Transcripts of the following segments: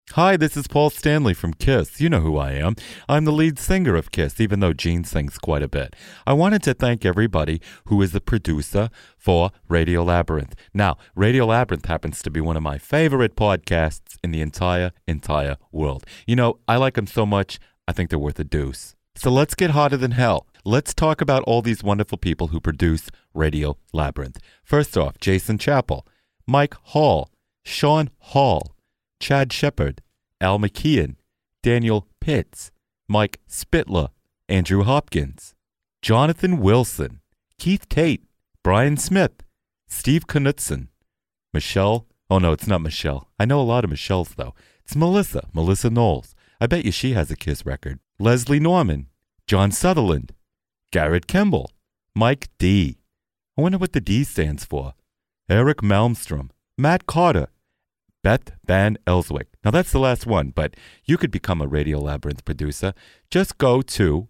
Hi, this is Paul Stanley from KISS. You know who I am. I'm the lead singer of KISS, even though Gene sings quite a bit. I wanted to thank everybody who is the producer for Radio Labyrinth. Now, Radio Labyrinth happens to be one of my favorite podcasts in the entire world. You know, I like them so much, I think they're worth a deuce. So let's get hotter than hell. Let's talk about all these wonderful people who produce Radio Labyrinth. First off, Jason Chappell, Mike Hall, Sean Hall, Chad Shepard, Al McKeon, Daniel Pitts, Mike Spitler, Andrew Hopkins, Jonathan Wilson, Keith Tate, Brian Smith, Steve Knutson, Michelle. Oh, no, it's not Michelle. I know a lot of Michelles, though. It's Melissa Knowles. I bet you she has a KISS record. Leslie Norman, John Sutherland, Garrett Kimball, Mike D. I wonder what the D stands for. Eric Malmstrom, Matt Carter, Beth Van Elswick. Now, that's the last one, but you could become a Radio Labyrinth producer. Just go to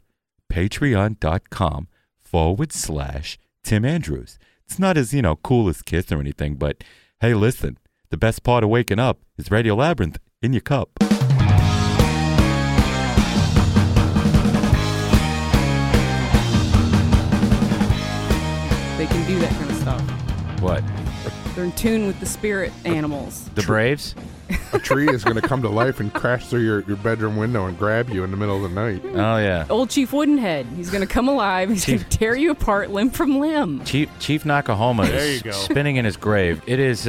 patreon.com/Tim Andrews. It's not as, cool as KISS or anything, but hey, listen, the best part of waking up is Radio Labyrinth in your cup. They can do that kind of stuff. What? They're in tune with the spirit animals. The Braves? A tree is going to come to life and crash through your bedroom window and grab you in the middle of the night. Oh, yeah. Old Chief Woodenhead. He's going to come alive. He's going to tear you apart limb from limb. Chief Nakahoma is spinning in his grave. It is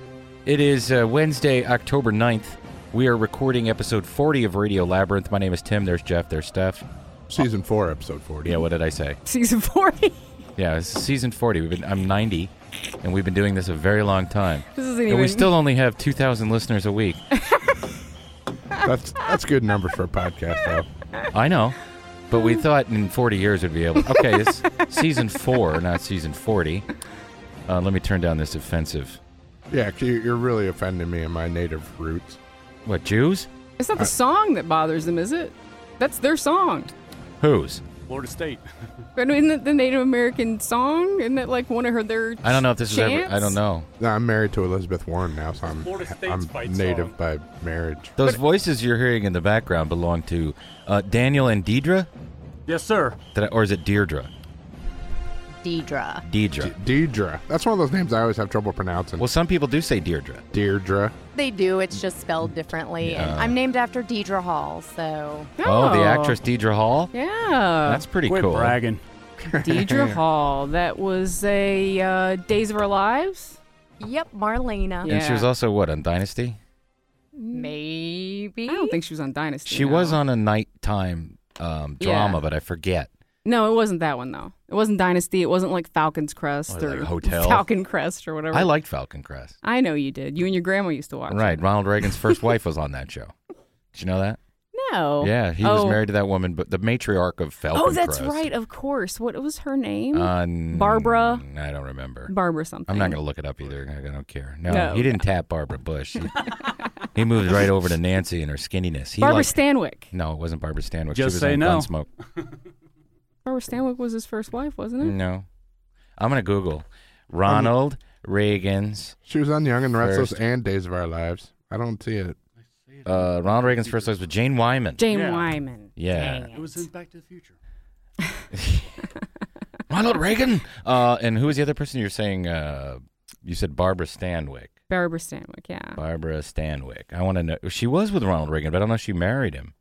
Wednesday, October 9th. We are recording episode 40 of Radio Labyrinth. My name is Tim. There's Jeff. There's Steph. Season 4, episode 40. Yeah, what did I say? Season 40. Yeah, it's season 40. I'm 90, and we've been doing this a very long time. This isn't and even... we still only have 2,000 listeners a week. That's good numbers for a podcast, though. I know, but we thought in 40 years we'd be able... Okay, it's season 4, not season 40. Let me turn down this offensive... Yeah, you're really offending me in my native roots. What, Jews? It's not the song that bothers them, is it? That's their song. Whose? Florida State. But isn't the Native American song? Isn't that like one of their I don't know if this chants? is ever... I don't know. No, I'm married to Elizabeth Warren now, so I'm native song. by marriage. Those voices you're hearing in the background belong to Daniel and Deidre? Yes, sir. Or is it Deirdre? Deidre. Deidre. That's one of those names I always have trouble pronouncing. Well, some people do say Deirdre. Deirdre. They do. It's just spelled differently. Yeah. And I'm named after Deidre Hall, so... Oh, the actress Deidre Hall? Yeah. That's pretty Quit cool. bragging. Deidre Hall. That was a Days of Our Lives? Yep, Marlena. Yeah. And she was also, what, on Dynasty? Maybe. I don't think she was on Dynasty. She no. was on a nighttime drama, but I forget. No, it wasn't that one, though. It wasn't Dynasty. It wasn't like Falcon's Crest What, or like Hotel? Falcon Crest or whatever. I liked Falcon Crest. I know you did. You and your grandma used to watch Right. it. Ronald Reagan's first wife was on that show. Did you know that? No. Yeah, he was married to that woman, but the matriarch of Falcon Oh, that's Crest. right. Of course. What was her name? Barbara? I don't remember. Barbara something. I'm not going to look it up either. I don't care. No, No. he didn't tap Barbara Bush. He moved right over to Nancy and her skinniness. Barbara Stanwyck. No, it wasn't Barbara Stanwyck. Just she was say on no. Gunsmoke. Barbara Stanwyck was his first wife, wasn't it? No. I'm going to Google Ronald Reagan's... She was on Young and the Restless First. and Days of Our Lives. I don't see it. Ronald Reagan's first wife was Jane Wyman. Jane Yeah. Wyman. Yeah. Dang It was in Back to the Future. Ronald Reagan. And who was the other person you're saying? You said Barbara Stanwyck. Barbara Stanwyck, yeah. Barbara Stanwyck. I want to know. She was with Ronald Reagan, but I don't know if she married him.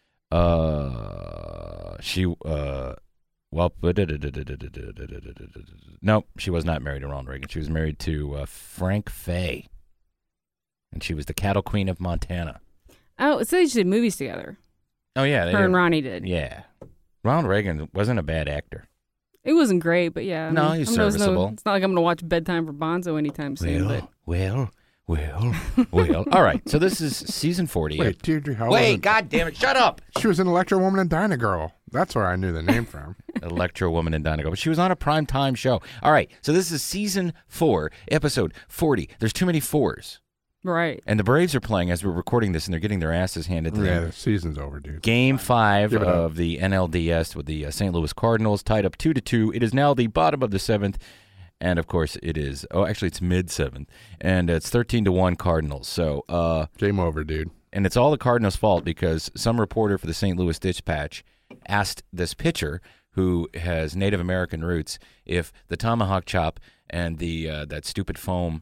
No, she was not married to Ronald Reagan. She was married to Frank Fay. And she was the cattle queen of Montana. Oh, so they just did movies together. Oh, yeah. they Her and did. Ronnie did. Yeah. Ronald Reagan wasn't a bad actor. It wasn't great, but yeah. No, he's serviceable. It's not like I'm going to watch Bedtime for Bonzo anytime soon. But Well. All right, so this is season 40. Wait, Deirdre Hall. Wait, God damn it, shut up. She was an Electro Woman and Dinah Girl. That's where I knew the name from. Electro Woman and Dinah Girl. But she was on a primetime show. All right, so this is season 4, episode 40. There's too many 4s. right. And the Braves are playing as we're recording this, and they're getting their asses handed to Yeah, them. the season's over, dude. Game 5 Give it up. of the NLDS with the St. Louis Cardinals tied up 2-2. It is now the bottom of the 7th. And, of course, it is... Oh, actually, it's mid-7th. And it's 13-1 Cardinals. So, Game over, dude. And it's all the Cardinals' fault because some reporter for the St. Louis Dispatch asked this pitcher who has Native American roots if the tomahawk chop and the that stupid foam,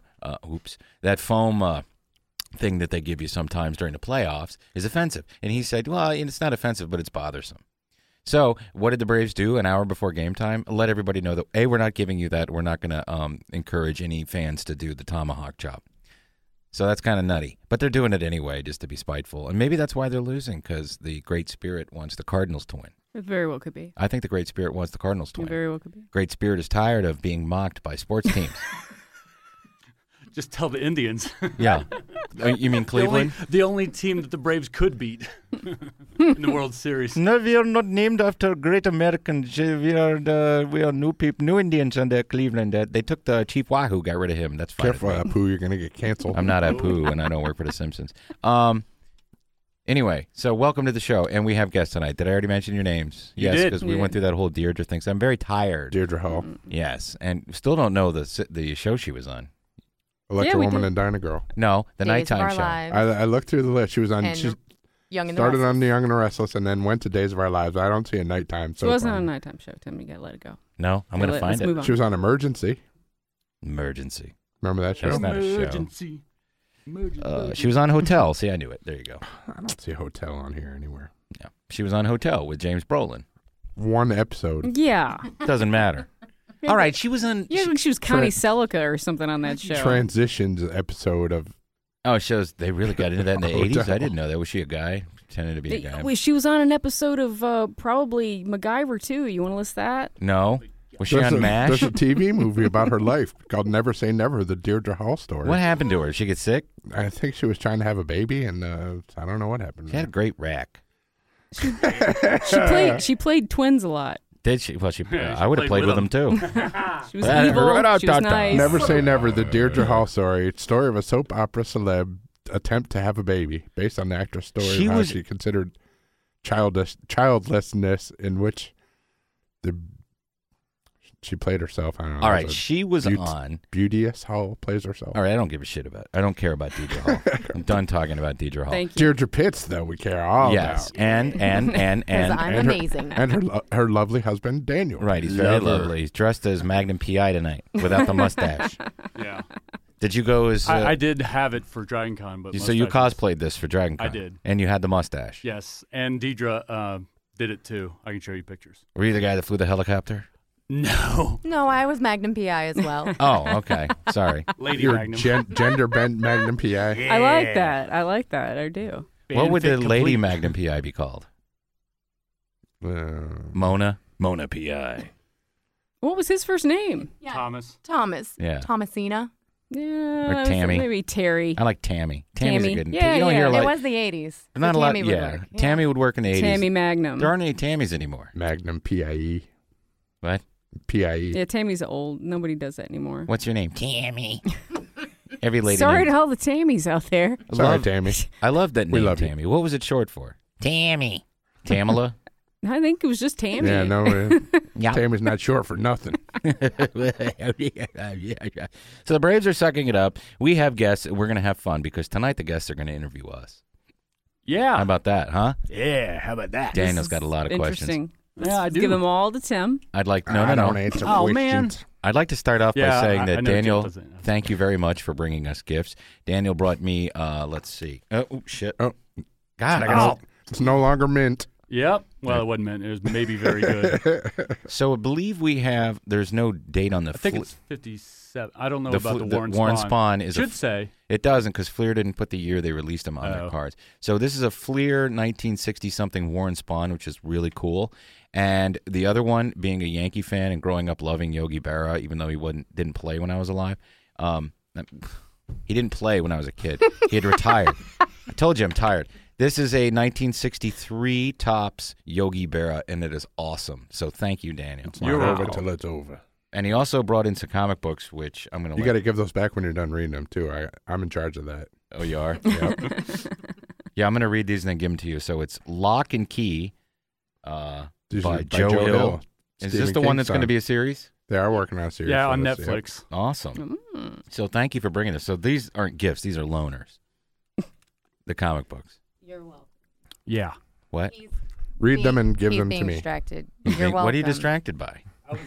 thing that they give you sometimes during the playoffs is offensive. And he said, well, it's not offensive, but it's bothersome. So what did the Braves do an hour before game time? Let everybody know that, A, we're not giving you that. We're not going to encourage any fans to do the tomahawk chop. So that's kind of nutty. But they're doing it anyway just to be spiteful. And maybe that's why they're losing, because the Great Spirit wants the Cardinals to win. It very well could be. I think the Great Spirit wants the Cardinals to It win. very well could be. Great Spirit is tired of being mocked by sports teams. Just tell the Indians. Yeah. You mean Cleveland? The only team that the Braves could beat in the World Series. No, we are not named after great Americans. We are new people, new Indians under Cleveland. They took the Chief Wahoo, got rid of him. That's fine. Careful, Apu, you're going to get canceled. I'm not Apu, and I don't work for The Simpsons. Anyway, so welcome to the show, and we have guests tonight. Did I already mention your names? You Yes, did. because we went through that whole Deirdre thing. So I'm very tired. Deirdre Hall, Yes, and still don't know the show she was on. Electra we Woman did. and Dinah Girl. No, the Days of nighttime Our show. Lives. I looked through the list. She was on. And She Young and started the on The Restless. Young and the Restless, and then went to Days of Our Lives. I don't see a nighttime. It wasn't on on a nighttime show, Tim. You got to let it go. No, I'm going to Let's find move it. on. She was on Emergency. Emergency. Remember that show? That's not a show. Emergency. She was on Hotel. See, I knew it. There you go. I don't see a hotel on here anywhere. Yeah, she was on Hotel with James Brolin. One episode. Yeah. Doesn't matter. All right, she was on. Yeah, she was Connie Selica or something on that show. Transitions episode of. Oh, it shows they really got into that in the Hotel. 80s? I didn't know that. Was she a guy? Pretending to be a guy? Wait, she was on an episode of probably MacGyver, too. You want to list that? No. Was she There's on MASH? There's a TV movie about her life called Never Say Never, the Deirdre Hall story. What happened to her? Did she get sick? I think she was trying to have a baby, and I don't know what happened. She had a great rack. She played twins a lot. Did she? Well, Yeah, I would have played with them too. She was Right evil. out, She was out, nice. Never Say Never, the Deirdre Hall story. It's story of a soap opera celeb attempt to have a baby, based on the actress' story She of how was- she considered childlessness, in which she played herself. I don't know. All right, as a she was beaut- on. Beauteous Hall plays herself. All right, I don't give a shit about. I don't care about Deidre Hall. I'm done talking about Deidre Hall. Thank you. Deirdre Pitts, though, we care all Yes, about. and Because I'm and her- amazing. And her lovely husband, Daniel. right, he's very Love her. lovely. He's dressed as Magnum PI tonight without the mustache. Yeah. Did you go as? I did have it for Dragon Con, but so you mustaches- cosplayed this for Dragon Con? I did. And you had the mustache. Yes, and Deidre did it too. I can show you pictures. Were you the guy that flew the helicopter? No. No, I was Magnum PI as well. Oh, okay. Sorry. Lady Your Magnum. gender bent Magnum PI. I like that. I like that. I do. What would the Fanfic lady complete. Magnum PI be called? Mona PI. What was his first name? Thomas. Thomas. Yeah. Thomasina. Yeah, Tammy. Maybe Terry. I like Tammy. Tammy's Tammy. a good. Yeah, you don't yeah. hear It like It was the 80s. not so a lot. Tammy would Yeah, work. Tammy would work in the 80s. Tammy Magnum. There aren't any Tammys anymore. Magnum PIE. What? PIE. Yeah, Tammy's old. Nobody does that anymore. What's your name? Tammy. Every lady. Sorry named- to all the Tammys out there. I Sorry, love- Tammy. I love that We name, love you. Tammy. What was it short for? Tammy. Tamala. I think it was just Tammy. Yeah, no, Yeah. Tammy's not short for nothing. So the Braves are sucking it up. We have guests. We're going to have fun because tonight the guests are going to interview us. Yeah. How about that, huh? Yeah, how about that? Daniel's got a lot of questions. Interesting. Yeah, I Let's do. give them all to Tim. I'd like I don't no. answer Oh, questions. man. I'd like to start off by Yeah, saying I that know Daniel, Jill doesn't. thank you very much for bringing us gifts. Daniel brought me. Let's see. Oh shit. Oh. God. I Oh. got It's no longer mint. Yep. Well, it wasn't meant. It was maybe very good. So I believe we have. There's no date on the. I think it's 57. I don't know the about fl- the Warren Warren Spahn. Spahn is Should say. It doesn't because Fleer didn't put the year they released them on their Oh. cards. So this is a Fleer 1960-something Warren Spahn, which is really cool. And the other one, being a Yankee fan and growing up loving Yogi Berra, even though he didn't play when I was alive, he didn't play when I was a kid. He had retired. I told you I'm tired. This is a 1963 Topps Yogi Berra, and it is awesome. So thank you, Daniel. It's not over till it's over. And he also brought in some comic books, which I'm going to You got to give those back when you're done reading them, too. I'm in charge of that. Oh, you are? Yep. Yeah, I'm going to read these and then give them to you. So it's Lock and Key These by are Joe Hill. Is Stephen this the one King's that's going to son. be a series? They are working on a series. Yeah, for on this, yep. Netflix. Awesome. So thank you for bringing this. So these aren't gifts. These are loaners. The comic books. You're welcome. Yeah. What? Read them and give He's them to being me. distracted. You You're think- welcome. what are you distracted by?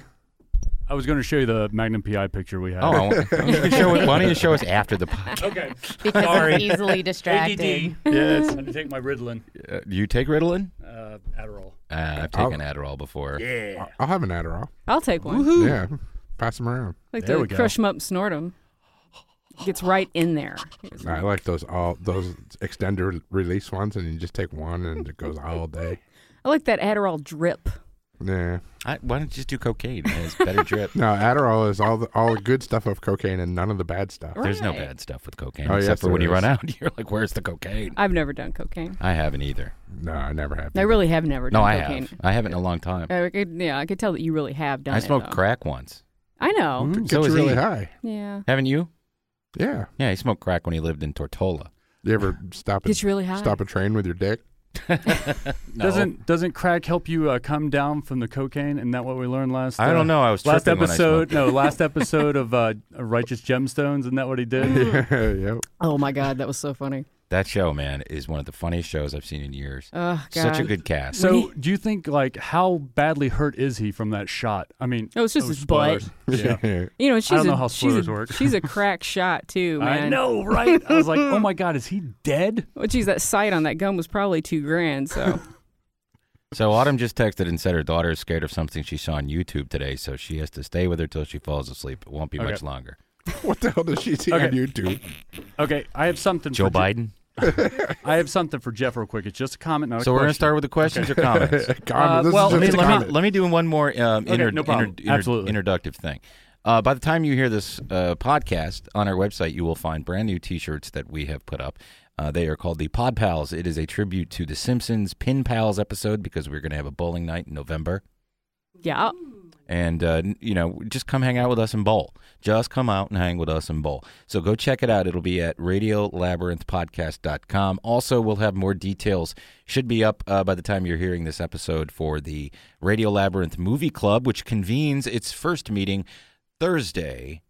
I was going to show you the Magnum PI picture we had. Oh, you can show it. Why don't you show us after the podcast? Okay. Because Sorry. I'm easily distracted. ADD. Yes. I'm going to take my Ritalin, Do you take Ritalin? Adderall. I've taken Adderall before. Yeah. I'll have an Adderall. I'll take one. Yeah. Pass them around. Like There to we go. crush them up and snort them. Gets right in there. I like those extended release ones, and you just take one and it goes all day. I like that Adderall drip. Yeah. Why don't you just do cocaine? It has better drip. No, Adderall is all the good stuff of cocaine and none of the bad stuff. There's no Right. bad stuff with cocaine, Oh, except yes, for when there you is. run out. You're like, where's the cocaine? I've never done cocaine. I haven't either. No, I never have. I really have never No, done I cocaine. have. I haven't in a long time. I could tell that you really have done I it. smoked though. crack once. I know. Get So you is really he. high. Yeah. Haven't you? Yeah. Yeah, he smoked crack when he lived in Tortola. You ever stop Gets really high. a train with your dick? No. Doesn't crack help you come down from the cocaine? Isn't that what we learned last? I don't know. I was Last tripping when I episode, smoked. last episode of Righteous Gemstones. Isn't that what he did? Yep. Oh my God, that was so funny. That show, man, is one of the funniest shows I've seen in years. Oh God. Such a good cast. So, do you think how badly hurt is he from that shot? I mean, Oh, it's just his butt. spoilers. Yeah. You know, she's don't know how she's spoilers work. She's a crack shot too, man. I know, right? I was like, oh my God, is he dead? Well, geez, that sight on that gun was probably $2,000. So So Autumn just texted and said her daughter is scared of something she saw on YouTube today, so she has to stay with her till she falls asleep. It won't be much longer. What the hell does she see on YouTube? Okay, I have something. Joe for Biden? I have something for Jeff real quick. It's just a comment, not a So we're going to question. start with the questions or comments? This well, is Let me, just a let, me, comment. let me do one more no problem. Absolutely. introductive thing. By the time you hear this podcast, on our website, you will find brand new T-shirts that we have put up. They are called the Pod Pals. It is a tribute to the Simpsons Pin Pals episode because we're going to have a bowling night in November. yeah. And, just come hang out with us and bowl. Just come out and hang with us and bowl. So go check it out. It'll be at radiolabyrinthpodcast.com. Also, we'll have more details. Should be up by the time you're hearing this episode for the Radio Labyrinth Movie Club, which convenes its first meeting Thursday.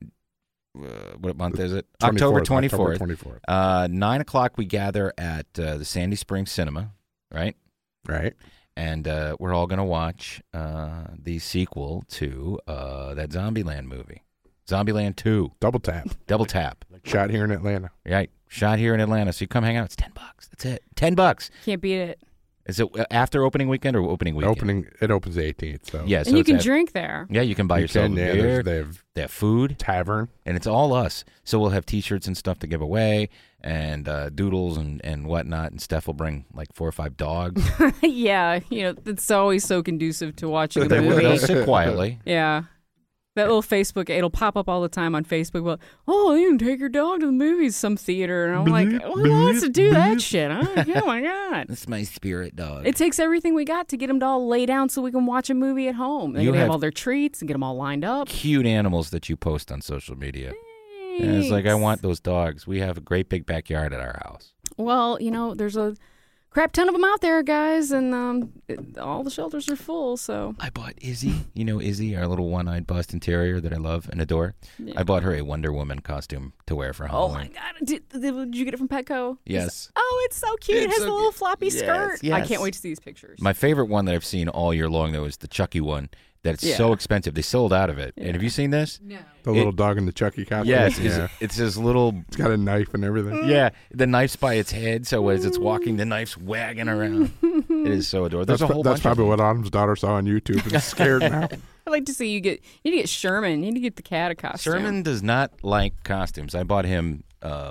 What month is it? October 24th. 24th. 9 o'clock we gather at the Sandy Springs Cinema, right? Right. And we're all going to watch the sequel to that Zombieland movie. Zombieland 2. Double tap. Double tap. Shot here in Atlanta. Right. Shot here in Atlanta. So you come hang out. It's $10. That's it. $10. Can't beat it. Is it after opening weekend or opening weekend? It opens the 18th. So Yeah. So And you it's can at- drink there. Yeah, you can buy yourself a beer. They have They have food. tavern. And it's all us. So we'll have T-shirts and stuff to give away and doodles and whatnot. And Steph will bring like 4 or 5 dogs. Yeah, it's always so conducive to watching a They'll movie. sit quietly. Yeah. That little Facebook, it'll pop up all the time on Facebook. Well, you can take your dog to the movies, some theater. And I'm like, who wants to do that shit? Huh? Oh, my God. That's my spirit dog. It takes everything we got to get them to all lay down so we can watch a movie at home. They You can have have- all their treats and get them all lined up. Cute animals that you post on social media. And it's like, I want those dogs. We have a great big backyard at our house. Well, there's a crap ton of them out there, guys, and all the shelters are full, so. I bought Izzy. You know Izzy, our little one-eyed Boston Terrier that I love and adore. Yeah. I bought her a Wonder Woman costume to wear for Oh, Halloween. my God. Did you get it from Petco? Yes. Oh, it's so cute. It It's has so a little cute. floppy Yes, skirt. I yes. can't wait to see these pictures. My favorite one that I've seen all year long, though, is the Chucky one. That's so expensive. They sold out of it. Yeah. And have you seen this? No. The little dog in the Chucky costume. Yes. Yeah. It's this little... It's got a knife and everything. Yeah, the knife's by its head, so as it's walking, the knife's wagging around. It is so adorable. There's a whole That's bunch probably of what Autumn's daughter saw on YouTube and is scared now. I'd like to see you need to get Sherman. You need to get the cat a costume. Sherman does not like costumes. I bought him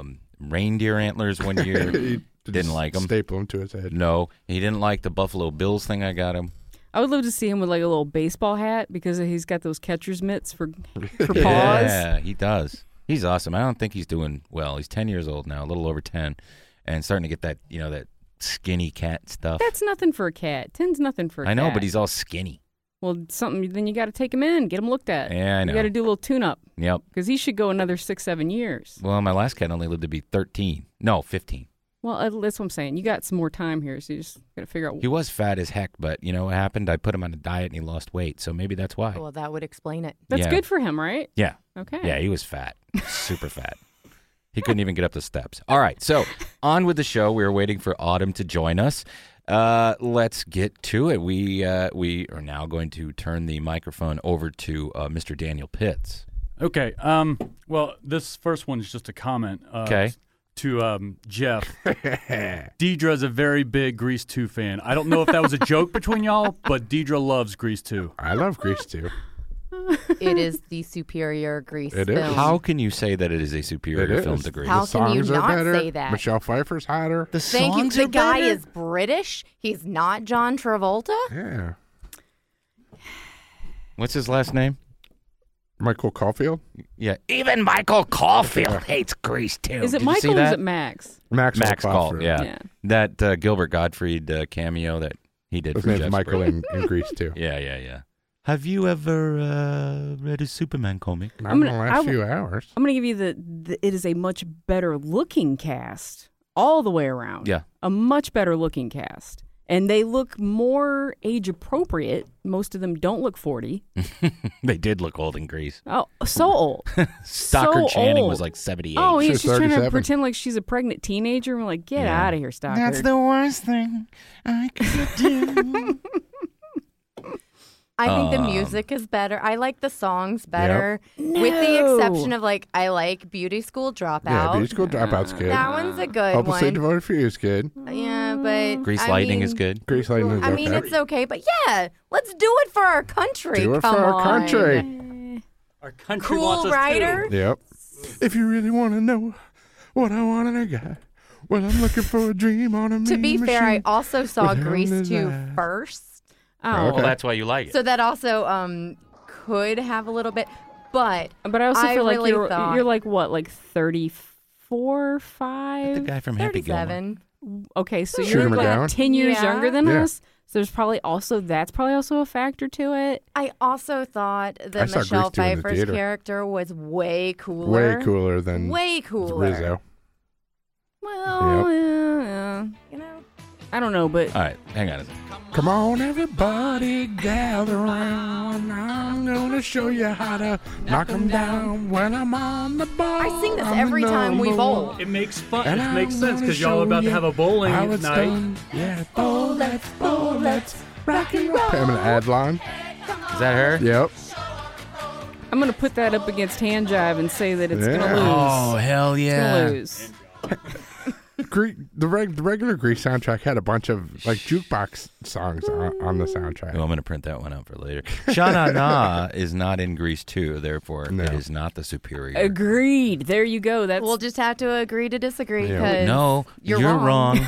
reindeer antlers one year. He Didn't like 'em. Staple them to his head. No, he didn't like the Buffalo Bills thing I got him. I would love to see him with like a little baseball hat because he's got those catcher's mitts for paws. Yeah, he does. He's awesome. I don't think he's doing well. He's 10 years old now, a little over 10, and starting to get that, that skinny cat stuff. That's nothing for a cat. 10's nothing for a cat. I know, but he's all skinny. Well, something, then you got to take him in, get him looked at. Yeah, I know. You got to do a little tune-up Yep. because he should go another 6-7 years. Well, my last cat only lived to be 13. No, 15. Well, that's what I'm saying. You got some more time here, so you just got to figure out. He was fat as heck, but you know what happened? I put him on a diet and he lost weight, so maybe that's why. Well, that would explain it. That's Yeah. good for him, right? Yeah. Okay. Yeah, he was fat. Super fat. He couldn't even get up the steps. All right, so on with the show. We're waiting for Autumn to join us. Let's get to it. We are now going to turn the microphone over to Mr. Daniel Pitts. Okay. Well, this first one is just a comment. Okay. To Jeff. Deidre's a very big Grease 2 fan. I don't know if that was a joke between y'all, but Deidre loves Grease 2. I love Grease too. It is the superior Grease It is. film. How can you say that it is a superior film to Grease? How The can you songs are not better. say that? Michelle Pfeiffer's hotter. The Thank you. songs The are guy better? is British. He's not John Travolta. Yeah. What's his last name? Michael Caulfield. Yeah, even Michael Caulfield hates Grease too. Is it Did you see Michael or is that? it Max? Max Call? Caulfield. Yeah. That Gilbert Gottfried cameo that he did His for name's Jeff's Michael birthday. in Grease too. Yeah. Have you ever read a Superman comic? Not in the gonna- last I- few hours. I'm going to give you the it is a much better looking cast all the way around. Yeah. A much better looking cast. And they look more age appropriate. Most of them don't look 40. They did look old in Grease. Oh, so old. Stockard So Channing old. was like 78. Oh, yeah, She's she's trying to 37. pretend like she's a pregnant teenager. We're like, get Yeah. out of here, Stockard. worst thing I could do. I think the music is better. I like the songs better, with the exception of I like Beauty School Dropout. Yeah, Beauty School Dropout's good. That one's a good Hopelessly one. Devoted for You is good. Yeah, but Grease I Lightning mean, is good. Grease Lightning is I okay. mean, it's okay, but yeah, let's do it for our country. Do it Come for our on. country. Our country wants Cool us Rider. Yep. If you really want to know what I want in a guy, well, I'm looking for a dream on a To be mean fair, I machine. also saw with Grease him in 2 his eyes. first, Oh, Okay. Well, that's why you like it. so that also could have a little bit, but But I also feel like really you're thought- like what, like 34, 5? the guy from Happy Gilmore. 37. Okay, so Shooter you're like McGowan? 10 years Yeah. younger than Yeah. us. So that's probably also a factor to it. I also thought I that saw Michelle Grease 2 in the Pfeiffer's theater. character was way cooler. Way cooler than Way cooler. Rizzo. Well, yeah. You know? I don't know, but All right, hang on a second. Come on, everybody, gather around. I'm gonna show you how to knock 'em down when I'm on the ball. I sing this I'm every the time we number bowl. one. It makes fun. And It makes I'm sense gonna because y'all are about show to have a you bowling how it's night. done. Yeah, let's rock and roll. Pamela Adlon. Is that her? Yep. I'm going to put that up against hand jive and say that it's going to Yeah. lose. Oh, hell It's yeah. going to lose. The regular Grease soundtrack had a bunch of jukebox songs on the soundtrack. Oh, I'm going to print that one out for later. Sha Na is not in Grease 2, therefore No. it is not the superior. Agreed. There you go. That's We'll just have to agree to disagree Yeah. because No, you're wrong.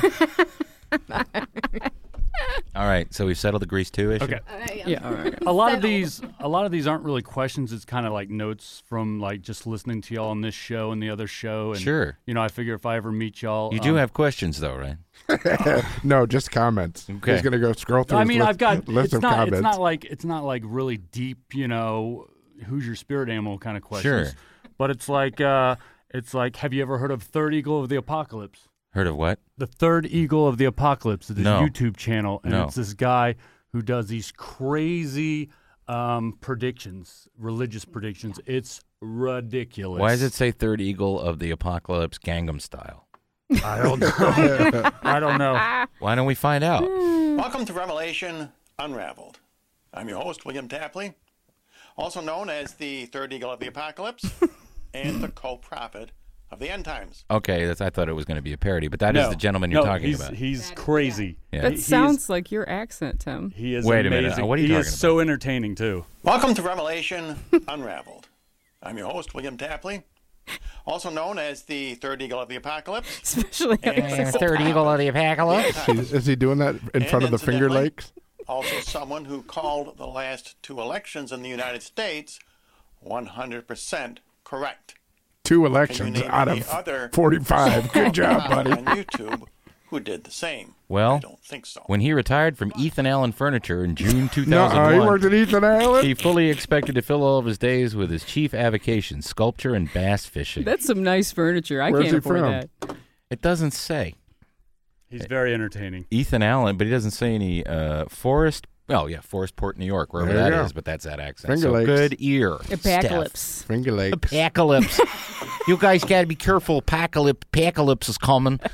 All right, so we've settled the Grease 2 issue. Okay. yeah. All right. A lot of these aren't really questions. It's kind of like notes from just listening to y'all on this show and the other show. And, Sure. I figure if I ever meet y'all, You do have questions, though, right? No, just comments. Okay. He's gonna go scroll through. I his mean, list, I've got. list It's of not. comments. It's not like really deep. Who's your spirit animal kind of questions. Sure. But it's like have you ever heard of Third Eagle of the Apocalypse? Heard of what? The Third Eagle of the Apocalypse is this No. YouTube channel, and No. it's this guy who does these crazy predictions, religious predictions. It's ridiculous. Why does it say Third Eagle of the Apocalypse Gangnam Style? I don't know. I don't know. Why don't we find out? Welcome to Revelation Unraveled. I'm your host, William Tapley, also known as the Third Eagle of the Apocalypse and the co-prophet of the end times. Okay, I thought it was going to be a parody, but that is the gentleman you're talking about. He's crazy. Yeah. That He- sounds like your accent, Tim. He is Wait a amazing. minute. What are you he talking is so entertaining too. Welcome to Revelation Unraveled. I'm your host, William Tapley, also known as the Third Eagle of the Apocalypse. Especially and Third Eagle of the Apocalypse. Is he doing that in front of the Finger incidentally, Lakes? Also someone who called the last two elections in the United States 100% correct. 2 Can elections you name out any of other 45. Good job, buddy. on YouTube who did the same? Well, I don't think so. when he retired from Ethan Allen Furniture in June No, he 2001, worked at Ethan Allen. he fully expected to fill all of his days with his chief avocation, sculpture and bass fishing. That's some nice furniture. I Where's can't he afford from? that. It doesn't say. He's very entertaining. Ethan Allen, but he doesn't say any Forest. Well, yeah, Forestport, New York, wherever There you that go. is, but that's that accent. Finger so Lakes. good ear. Apocalypse. Finger Lakes. Apocalypse. You guys got to be careful. Apocalypse is coming.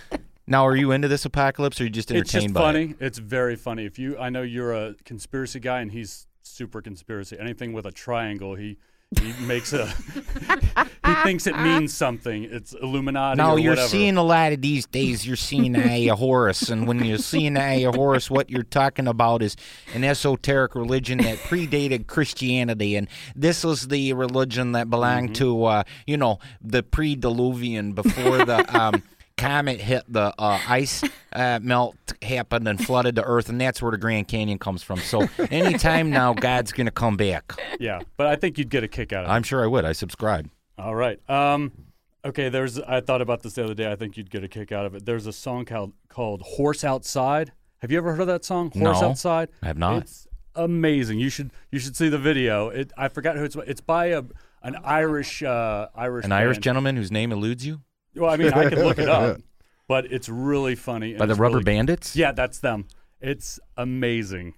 Now, are you into this apocalypse, or are you just It's entertained just by funny. it? It's very funny. I know you're a conspiracy guy, and he's super conspiracy. Anything with a triangle, he makes he thinks it means something. It's Illuminati. No, or you're whatever. seeing a lot of these days. You're seeing the Eye of Horus, and when you're seeing the Eye of Horus, what you're talking about is an esoteric religion that predated Christianity, and this was the religion that belonged to, the pre-Diluvian before the comet hit the ice melt happened and flooded the earth, and that's where the Grand Canyon comes from. So anytime now, God's going to come back. Yeah, but I think you'd get a kick out of it. I'm sure I would. I subscribe. All right. Okay, I thought about this the other day. I think you'd get a kick out of it. There's a song called Horse Outside. Have you ever heard of that song? Horse No, Outside? I have not. It's amazing. You should see the video. I forgot who it's by an Irish An band. Irish gentleman whose name eludes you? Well, I mean, I could look it up, but it's really funny. and By the it's Rubber really- Bandits? Yeah, that's them. It's amazing.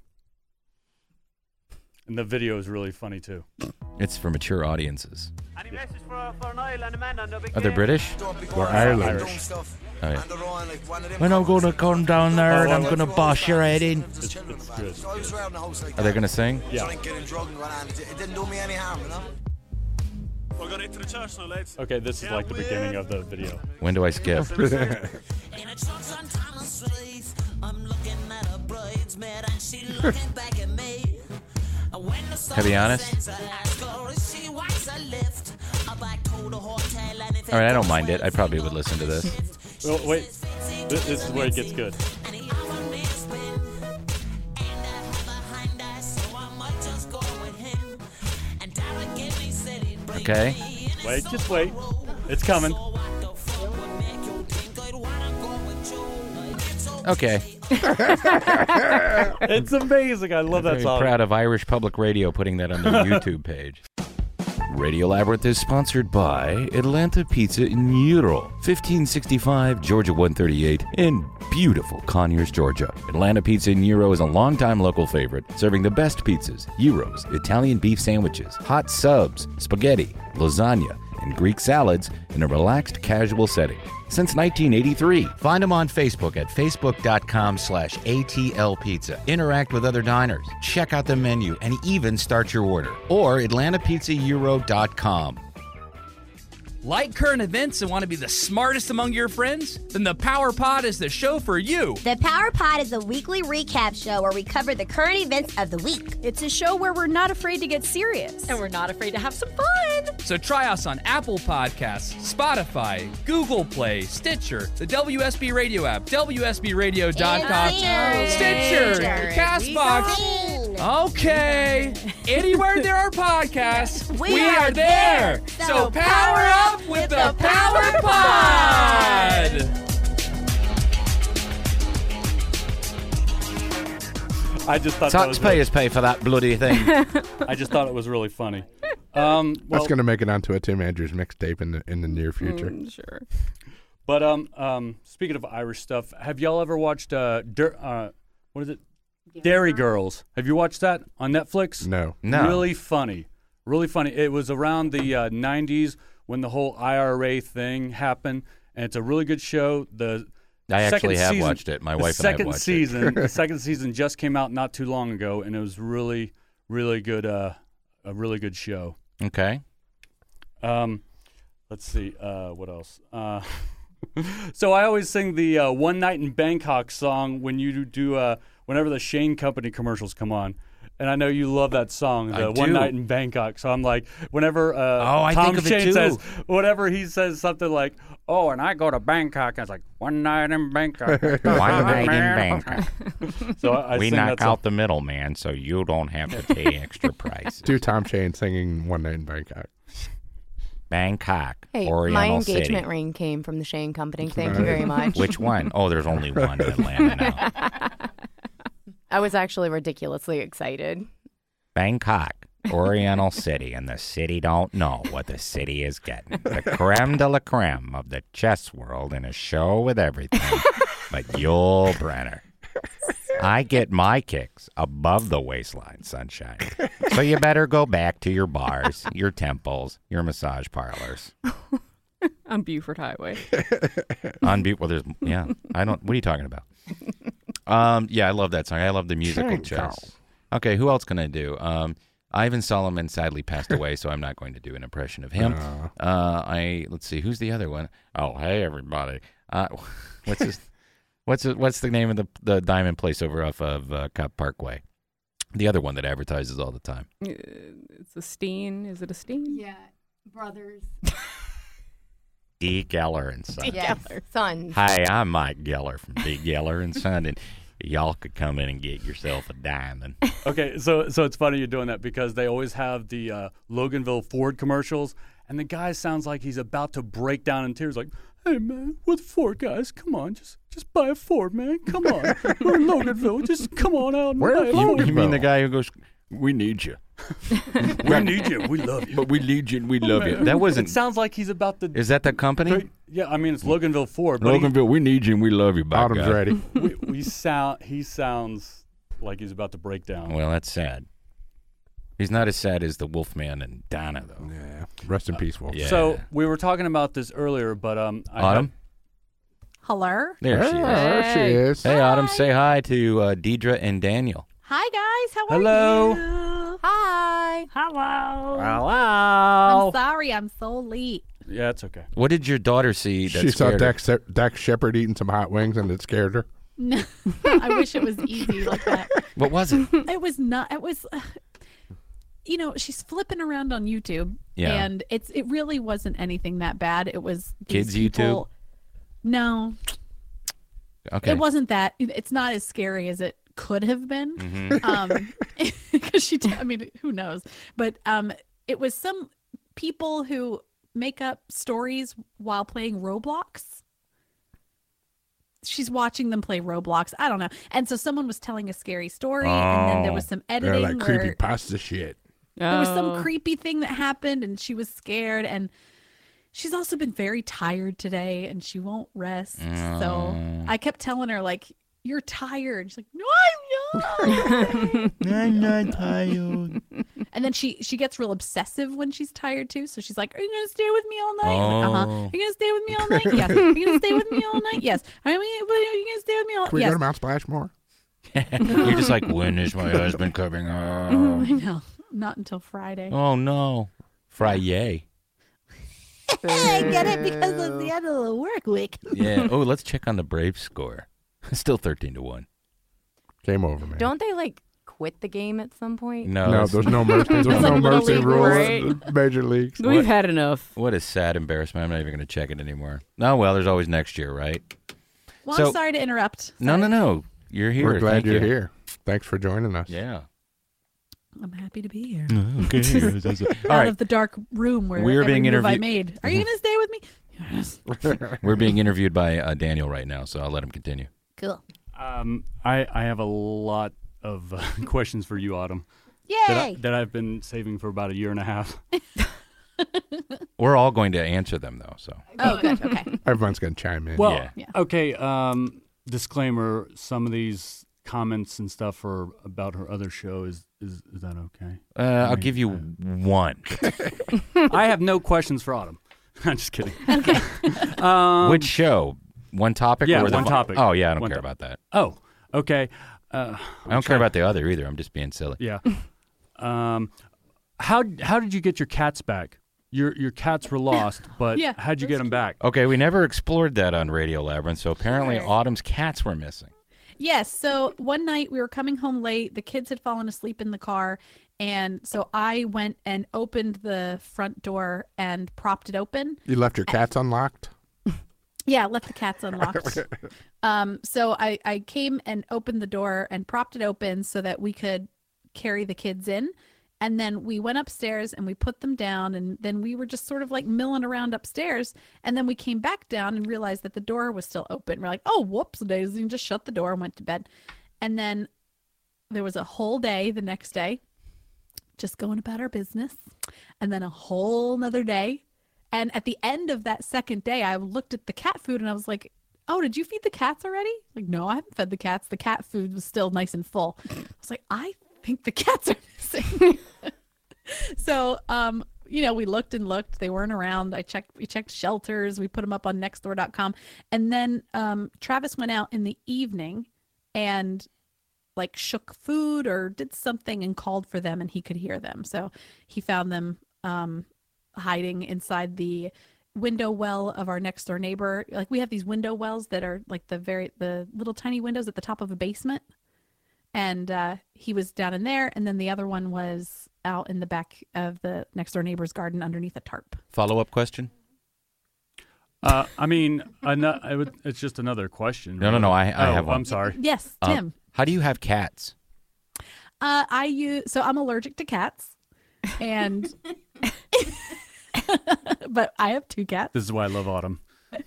And the video is really funny, too. It's for mature audiences. Any message for Niall and the man on the big Are they British? Or Ireland. Irish. Oh, yeah. When I'm going to come down there and I'm going to bash your head in. It's good. Are they going to sing? Yeah. Drinking and drugging going on. It didn't do me any harm, you know? We're going into the church now, lads. Okay, this is like the beginning of the video. When do I skip? To be honest? All right, I don't mind it. I probably would listen to this. Well, wait. This is where it gets good. Okay? Wait, just wait. It's coming. Okay. It's amazing. I love that Very song. proud of Irish Public Radio putting that on their YouTube page. Radio Labyrinth is sponsored by Atlanta Pizza in Euro, 1565 Georgia 138 in beautiful Conyers, Georgia. Atlanta Pizza in Euro is a longtime local favorite, serving the best pizzas, gyros, Italian beef sandwiches, hot subs, spaghetti, lasagna, and Greek salads in a relaxed, casual setting. Since 1983. Find them on Facebook at facebook.com/ATLPizza. Interact with other diners. Check out the menu and even start your order. Or AtlantaPizzaEuro.com. Like current events and want to be the smartest among your friends? Then the Power Pod is the show for you. The Power Pod is a weekly recap show where we cover the current events of the week. It's a show where we're not afraid to get serious. And we're not afraid to have some fun. So try us on Apple Podcasts, Spotify, Google Play, Stitcher, the WSB Radio app, WSBRadio.com, Stitcher, CastBox. Okay. Anywhere there are podcasts, we are there. So power up with the Power Pod. I just thought that was Taxpayers pay for that bloody thing. I just thought it was really funny. That's going to make it onto a Tim Andrews mixtape in the near future. Sure. But speaking of Irish stuff, have y'all ever watched what is it? Dairy Girls. Have you watched that on Netflix? No. Really funny. Really funny. It was around the 90s when the whole IRA thing happened, and it's a really good show. I actually have season, watched it. My wife and I have watched it. The second season just came out not too long ago, and it was really, really good. A really good show. Okay. Let's see. What else? So I always sing the "One Night in Bangkok" song when you do whenever the Shane Company commercials come on. And I know you love that song, the "One Night in Bangkok." So I'm like, whenever Tom Shane says, whenever he says something like, "Oh, and I go to Bangkok," I was like, "One night in Bangkok." One night in Bangkok. So I we sing knock that out the middleman, so you don't have to pay extra prices. Do Tom Shane singing "One Night in Bangkok." Bangkok, Hey, Oriental my engagement City. ring came from the Shane Company. Thank you very much. Which one? Oh, there's only one in Atlanta now. I was actually ridiculously excited. Bangkok, Oriental City, and the city don't know what the city is getting. The creme de la creme of the chess world in a show with everything but Yul Brenner. I get my kicks above the waistline, sunshine. So you better go back to your bars, your temples, your massage parlors. On Buford Highway. On Well, there's I don't. What are you talking about? Yeah, I love that song. I love the musical chairs. Okay, who else can I do? Ivan Solomon sadly passed away, so I'm not going to do an impression of him. Let's see, who's the other one? Oh, hey everybody. What's the name of the diamond place over off of Cop Parkway? The other one that advertises all the time. It's a Steen. Is it a Steen? Yeah, brothers. D. Geller and Son. Yes, Sons. Hi, I'm Mike Geller from D. Geller and Son, and y'all could come in and get yourself a diamond. Okay, so it's funny you're doing that because they always have the Loganville Ford commercials, and the guy sounds like he's about to break down in tears, like, "Hey man, with Ford guys, come on, just buy a Ford, man. Come on, we're in Loganville. Just come on out and buy a Ford." You mean the guy who goes, "We need you. We need you. We love you. But we need you and we love you." That wasn't. It sounds like he's about to. Is that the company? Yeah, I mean it's Loganville Ford. Loganville, we need you and we love you. Bottom's ready. He sounds like he's about to break down. Well, that's sad. He's not as sad as the Wolfman and Donna, though. Yeah. Rest in peace, Wolf. Yeah. So we were talking about this earlier, but Autumn. Hello. There she is. There she is. Hey, Autumn. Say hi to Deidre and Daniel. Hi guys. How are Hello. you? Hi. Hello. Hello. I'm sorry. I'm so late. Yeah, it's okay. What did your daughter see that She saw scared her? Dax Shepard eating some hot wings and it scared her. No, I wish it was easy like that. What was it? It was not. It was. She's flipping around on YouTube, and it really wasn't anything that bad. It was Kids people, YouTube. No. Okay. It wasn't that. It's not as scary as it could have been. Mm-hmm. Because who knows? But it was some people who make up stories while playing Roblox. She's watching them play Roblox. I don't know. And so someone was telling a scary story, and then there was some editing. They're like creepy pasta shit. There was some creepy thing that happened, and she was scared. And she's also been very tired today, and she won't rest. So I kept telling her, like, "You're tired." She's like, "No, I'm not." I'm not tired. And then she gets real obsessive when she's tired too. So she's like, "Are you gonna stay with me all night?" I'm like, Are you gonna stay with me all night? Yes. Are you gonna stay with me all night? Yes. Are you gonna stay with me all night? Can we Yes. go to Mount Splashmore? You're just like, when is my husband coming home? I know. Not until Friday. Oh no, Friday. I get it because it's the end of the work week. Yeah. Oh, let's check on the Braves score. Still 13-1. Game over, man. Don't they like quit the game at some point? No, there's no mercy. There's like no Little mercy League, rules. right? in Major leagues. We've had enough. What a sad embarrassment. I'm not even going to check it anymore. Oh, well, there's always next year, right? Well, So- I'm sorry to interrupt. No. You're here. We're glad Thank you're you. here. Thanks for joining us. Yeah. I'm happy to be here. Okay. All Out right. of the dark room where We're every being move I interviewed- made. Are you going to stay with me? Yes. We're being interviewed by Daniel right now, so I'll let him continue. Cool. I have a lot of questions for you, Autumn. Yay! That I've been saving for about a year and a half. We're all going to answer them, though. So Oh, good. Okay. Everyone's going to chime in. Well, Yeah. okay. Disclaimer: some of these comments and stuff are about her other show. Is that okay? I'll give you one. I have no questions for Autumn. I'm just kidding. Okay. Which show? One topic? Yeah, or the one topic. Oh, yeah, I don't One care topic. about that. Oh, okay. I don't care about the other either. I'm just being silly. Yeah. How did you get your cats back? Your cats were lost, but Yeah, how'd you get them back? Okay, we never explored that on Radio Labyrinth, so apparently Autumn's cats were missing. Yes. So one night we were coming home late. The kids had fallen asleep in the car. And so I went and opened the front door and propped it open. You left your cats unlocked? Yeah, left the cats unlocked. So I came and opened the door and propped it open so that we could carry the kids in. And then we went upstairs and we put them down. And then we were just sort of like milling around upstairs. And then we came back down and realized that the door was still open. We're like, oh, whoops, daisy, and just shut the door and went to bed. And then there was a whole day the next day, just going about our business. And then a whole nother day. And at the end of that second day, I looked at the cat food and I was like, oh, did you feed the cats already? Like, no, I haven't fed the cats. The cat food was still nice and full. I was like, I think the cats are missing. So we looked and looked. They weren't around. We checked shelters. We put them up on nextdoor.com. And then Travis went out in the evening and like shook food or did something and called for them, and he could hear them. So he found them hiding inside the window well of our next door neighbor. Like we have these window wells that are like the little tiny windows at the top of a basement. And he was down in there, and then the other one was out in the back of the next door neighbor's garden underneath a tarp. Follow-up question? I mean, it's just another question. No. I have one. I'm sorry. Yes, Tim. How do you have cats? So I'm allergic to cats, and but I have 2 cats. This is why I love Autumn.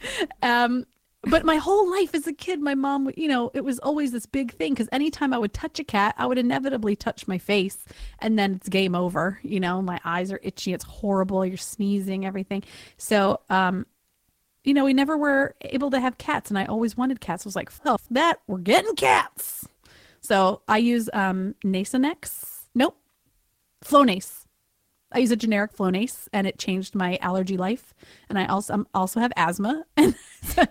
But my whole life as a kid, my mom, it was always this big thing because anytime I would touch a cat, I would inevitably touch my face, and then it's game over. My eyes are itchy. It's horrible. You're sneezing, everything. So, we never were able to have cats, and I always wanted cats. I was like, fuck that. We're getting cats. So I use Nasonex. Nope. Flonase. I use a generic Flonase, and it changed my allergy life. And I also have asthma, and so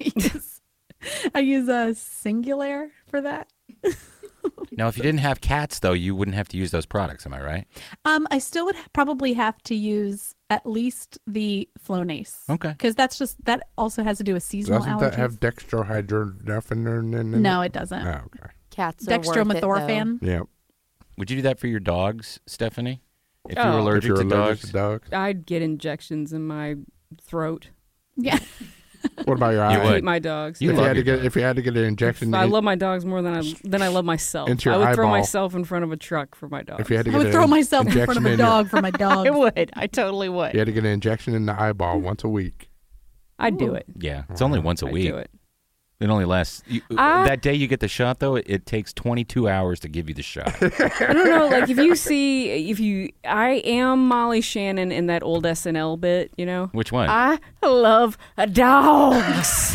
I use a Singulair for that. Now, if you didn't have cats, though, you wouldn't have to use those products. Am I right? I still would probably have to use at least the Flonase. Okay. Because that also has to do with seasonal allergies. Doesn't that have dextrohydronorphan? No, it doesn't. Oh, okay. Cats are Dextromethorphan. Yeah. Would you do that for your dogs, Stephanie? If you're allergic to dogs? I'd get injections in my throat. Yeah. What about your eyes? You I would. hate my dogs. If you had to get an injection, I love my dogs more than I love myself. Into your I would throw eyeball. myself in front of a truck for my dogs. If you had to I get would an throw myself in front of a injection dog for my dog. I would. I totally would. You had to get an injection in the eyeball once a week. I'd do it. Yeah, it's only once a I'd week. do it. It only lasts. That day you get the shot, though, it takes 22 hours to give you the shot. I don't know. Like I am Molly Shannon in that old SNL bit. Which one? I love dogs.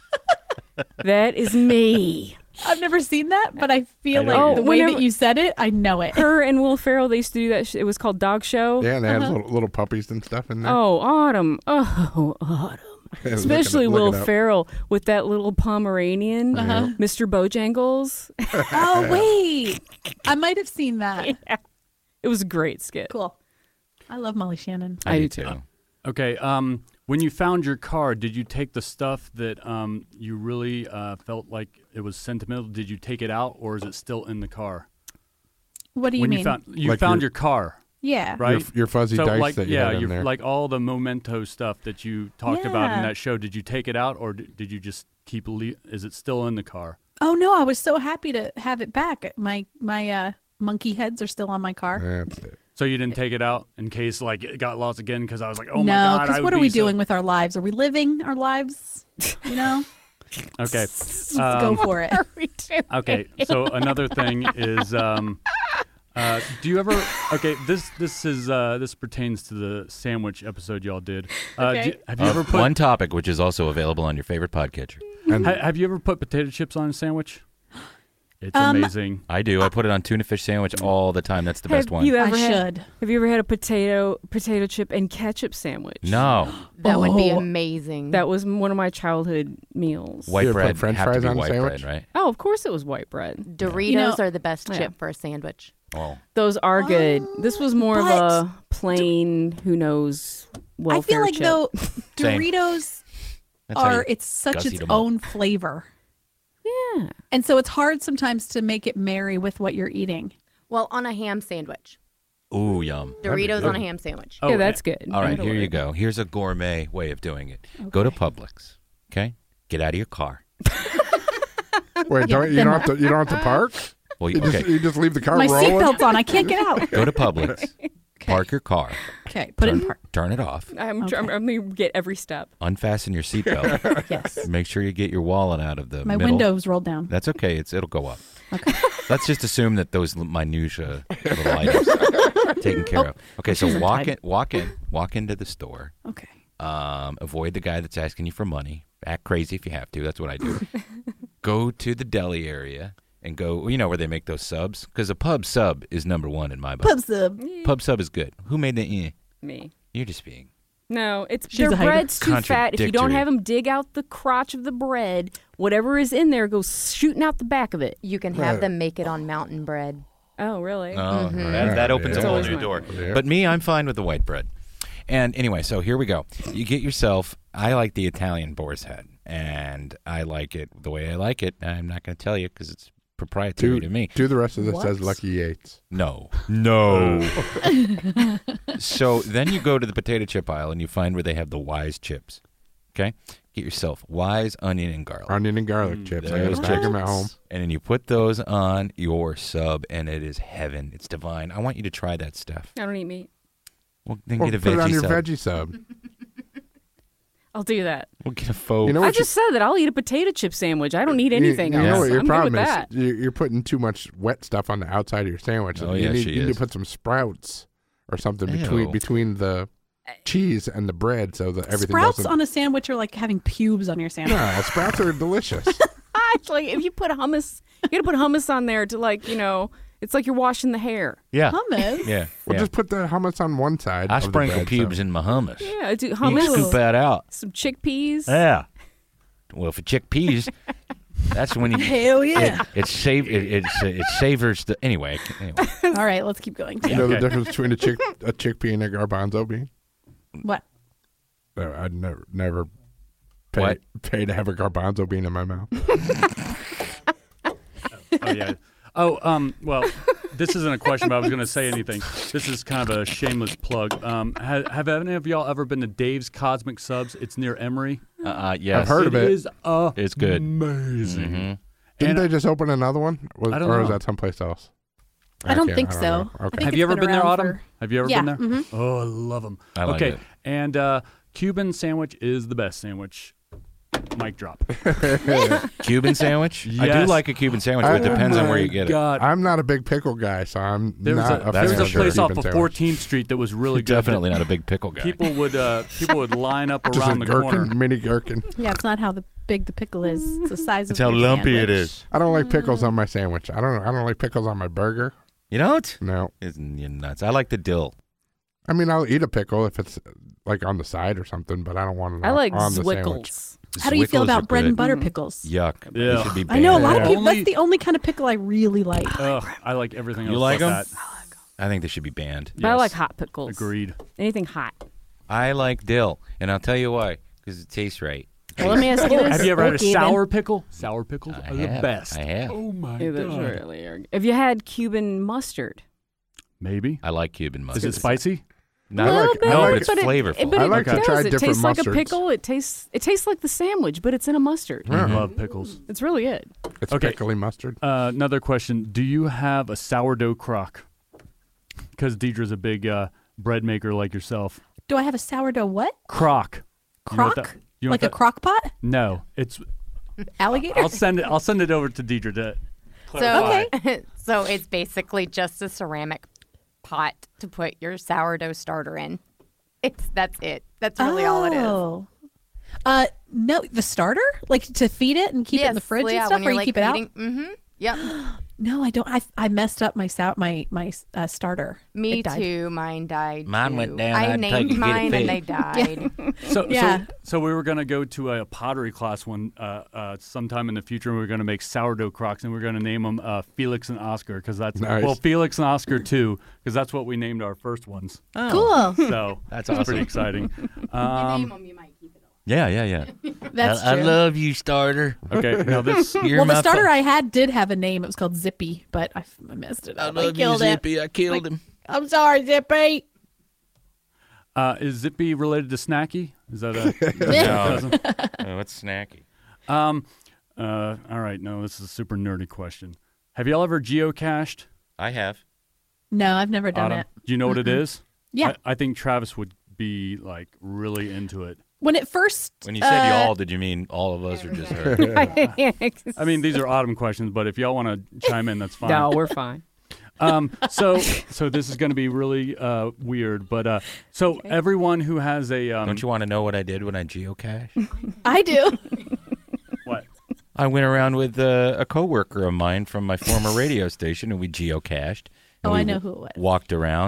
That is me. I've never seen that, but I feel I know. like the way Whenever- that you said it, I know it. Her and Will Ferrell, they used to do that. It was called Dog Show. Yeah, and they had little puppies and stuff in there. Oh, Autumn. Oh, Autumn. Especially Look Will it up. Ferrell with that little Pomeranian, Mr. Bojangles. Oh, wait. I might have seen that. Yeah. It was a great skit. Cool. I love Molly Shannon. I do too. Okay. When you found your car, did you take the stuff that you really felt like it was sentimental? Did you take it out, or is it still in the car? What do you when mean? You found your car. Yeah. Right? Your fuzzy dice that you had in there. Like all the memento stuff that you talked about in that show. Did you take it out, or did you just keep is it still in the car? Oh, no. I was so happy to have it back. My monkey heads are still on my car. That's it. So you didn't take it out in case it got lost again? Because I was like, oh my No, God. because what are we doing with our lives? Are we living our lives? Okay. Let's go for it. Okay, so another thing is, do you ever? Okay, this pertains to the sandwich episode y'all did. Okay. Have you ever put one topic, which is also available on your favorite podcatcher? Have you ever put potato chips on a sandwich? It's amazing. I do. I put it on tuna fish sandwich all the time. That's the best one. I should. Have you ever had a potato chip and ketchup sandwich? No. That would be amazing. That was one of my childhood meals. White You bread put French have to fries be on a white sandwich? bread, right? Oh, of course it was white bread. Doritos are the best chip for a sandwich. Oh. Those are good. This was more of a plain, who knows, welfare I feel like chip. though Same. Doritos That's how you it's such gussied its them up. own flavor. Yeah. And so it's hard sometimes to make it marry with what you're eating. Well, on a ham sandwich. Ooh, yum. Doritos on a ham sandwich. Yeah, that's good. All right, That'll here you work. go. Here's a gourmet way of doing it. Go to Publix, okay? Get out of your car. Wait, you don't have to park? Well, You just leave the car My rolling? seatbelt's on. I can't get out. Go to Publix. Park your car. Okay, put it in park. Turn it off. I'm going to get every step. Unfasten your seatbelt. Yes. Make sure you get your wallet out of the My middle. window's rolled down. That's okay. It'll go up. Okay. Let's just assume that those minutia little items are taken care of. Okay, so walk into the store. Okay. Avoid the guy that's asking you for money. Act crazy if you have to. That's what I do. Go to the deli area and go, where they make those subs? Because a pub sub is number one in my book. Pub sub. Pub sub is good. Who made the Me. You're just being. No, it's She's their a hater. bread's too fat. If you don't Contradictory. have them dig out the crotch of the bread, whatever is in there goes shooting out the back of it. You can have them make it on mountain bread. Oh, really? Oh, that opens a That's whole always new my- door. Yeah. But me, I'm fine with the white bread. And anyway, so here we go. You get yourself, I like the Italian boar's head, and I like it the way I like it. I'm not going to tell you because it's proprietary to me. Do the rest of this What? says Lucky Yates. No. So then you go to the potato chip aisle and you find where they have the Wise chips. Okay? Get yourself Wise onion and garlic. Onion and garlic chips. I There's gotta take them at home. And then you put those on your sub, and it is heaven. It's divine. I want you to try that stuff. I don't eat meat. Well, then Well, get a put it on veggie your sub. veggie sub. I'll do that. We'll get a faux. You know I what? just said that I'll eat a potato chip sandwich. I don't need anything you else. know what your I'm problem good with is? that. You're putting too much wet stuff on the outside of your sandwich. Oh, you yeah, need, she you need is. to put some sprouts or something Ew. between the cheese and the bread so that everything Sprouts doesn't. on a sandwich are like having pubes on your sandwich. No, sprouts are delicious. It's like if you put hummus, you got to put hummus on there to it's like you're washing the hair. Yeah. Hummus. Yeah. Well, yeah. just put the hummus on one side. I of the sprinkle bread, pubes so. in my hummus. Yeah, I do You hummus. scoop that out. Some chickpeas. Yeah. Well, for chickpeas, that's when you. Hell yeah. It savors the. Anyway. All right, let's keep going. You know the difference between a chickpea and a garbanzo bean? What? No, I'd never What? pay to have a garbanzo bean in my mouth. Oh yeah. Oh, well, this isn't a question, but I was going to say anything. This is kind of a shameless plug. Have any of y'all ever been to Dave's Cosmic Subs? It's near Emory. Yes. I've heard of it. Is It's good. amazing. Mhm. Didn't And they just open another one? I don't or is know. that someplace else? I don't Okay, think I don't so. know. I Okay. think Have it's you ever been there, around Autumn? for- Have you ever Yeah, been there? mhm. Oh, I love them. I like okay, it. and Cuban sandwich is the best sandwich. Mic drop. Cuban sandwich? I do Yes. like a Cuban sandwich, but it depends on where you get it. God. I'm not a big pickle guy, so I'm There was not a, a there was fan a of place the off Cuban of sandwich. 14th Street that was really good. Definitely not a big pickle guy. People would line up Just a around the corner. gherkin, mini gherkin. Yeah, it's not how big the pickle is. It's the size It's of how your lumpy it sandwich. is. I don't like pickles on my sandwich. I don't like pickles on my burger. You don't? No. Isn't you nuts? I like the dill. I mean, I'll eat a pickle if it's like on the side or something, but I don't want it I like on the sandwich. Zwickles. How do you feel Zwickles are about bread and good. butter pickles? Yuck. Yeah. They should be I know a lot of banned. people. Only- That's the only kind of pickle I really like. Ugh, I like everything else. You like but 'em? that. I think they should be banned. But I Yes. like hot pickles. Agreed. Anything hot. I like dill, and I'll tell you why. Because it tastes right. Well, let me ask you this. Have you ever had a Okay, then. sour pickle? Sour pickles I are the have. best. I have. Oh my Yeah, those god. really are. Have you had Cuban mustard? Maybe. I like Cuban mustard. Is it spicy? Not I like- like, I no, like- but it's flavorful. But I it like to does. try It different tastes like a mustards. pickle. It tastes like the sandwich, but it's in a mustard. I love pickles. It's really good. It's Okay. pickly mustard. Another question. Do you have a sourdough crock? Because Deidre's a big bread maker like yourself. Do I have a sourdough what? Crock. You know what Crock? that- you know Like what a that- crock pot? No. It's Alligator? I'll send it over to Deidre to clarify. So, so it's basically just a ceramic pot to put your sourdough starter in. That's it. That's really all it is. Oh. No, the starter? Like to feed it and keep it in the fridge and stuff, when or you're you like keep it out? Mm-hmm. Yep. No, I don't. I messed up my starter. Me It died. too. Mine died. Mine too. went down. I I'd take named it, get it mine and they fixed. died. Yeah. So we were gonna go to a pottery class sometime in the future, and we were gonna make sourdough crocks, and we are gonna name them Felix and Oscar because that's Nice. well Felix and Oscar too because that's what we named our first ones. Cool. So That's it's pretty awesome. exciting. You might keep it all. Yeah. That's I true. love you, starter. Okay, now this You're Well, my the starter fu- I had did have a name. It was called Zippy, but I messed it I up. love you, killed it. Zippy. I killed him. I'm sorry, Zippy. is Zippy related to Snacky? Is that a No. cousin? Oh, it's snacky. All right, no, this is a super nerdy question. Have y'all ever geocached? I have. No, I've never done Autumn? it. Do you know what it is? Yeah. I think Travis would be like really into it. When it first, When you said y'all, did you mean all of us or just her? I mean, these are Autumn questions, but if y'all want to chime in, that's fine. No, we're fine. So this is going to be really weird, but so everyone who has a Don't you want to know what I did when I geocached? I do. what? I went around with a coworker of mine from my former radio station, and we geocached. And Oh, we I know who it was. Walked around,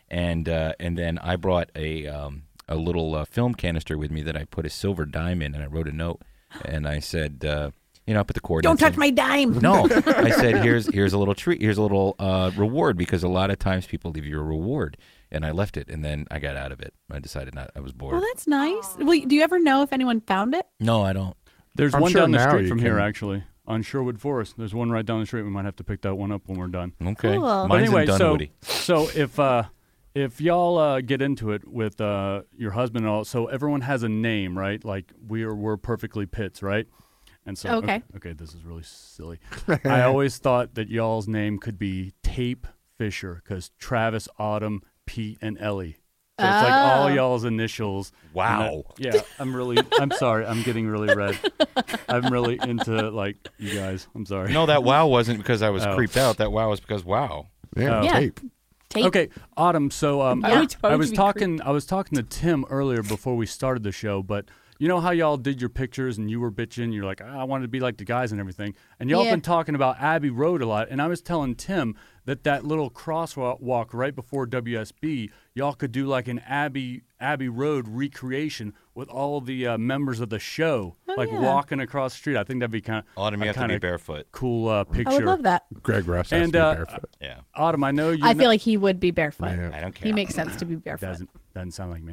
and then I brought a little film canister with me that I put a silver dime in, and I wrote a note, and I said, I put the coordinates. Don't touch in. my dime. No, I said, here's a little treat. Here's a little reward, because a lot of times people leave you a reward, and I left it, and then I got out of it. I decided not. I was bored. Well, that's nice. Well, do you ever know if anyone found it? No, I don't. There's I'm one sure down the now street you from can- here, actually, on Sherwood Forest. There's one right down the street. We might have to pick that one up when we're done. Okay. Cool. Mine's But anyway, in Dunwoody. so if y'all get into it with your husband and all, so everyone has a name, right? Like we're perfectly Pitts, right? And so Okay. okay, this is really silly. I always thought that y'all's name could be Tape Fisher, because Travis, Autumn, Pete, and Ellie. So it's like all y'all's initials. Wow. Yeah, I'm sorry. I'm getting really red. I'm really into, like, you guys. I'm sorry. No, that wow wasn't because I was Oh. creeped out. That wow was because wow. Yeah, Yeah. tape. Tape. Okay, Autumn. So I would I totally was be talking. I was talking to Tim earlier before we started the show, but you know how y'all did your pictures and you were bitching. You're like, I wanted to be like the guys and everything. And y'all Yeah. been talking about Abbey Road a lot. And I was telling Tim that little crosswalk right before WSB, y'all could do like an Abbey Road recreation with all the members of the show, like yeah. walking across the street. I think that'd be kind of Autumn, you have to be barefoot. cool picture. I would love that. Greg Russ has And to be barefoot. Yeah. Autumn, I know you. I feel like he would be barefoot. Yeah. I don't care. He makes sense to be barefoot. Doesn't sound like me.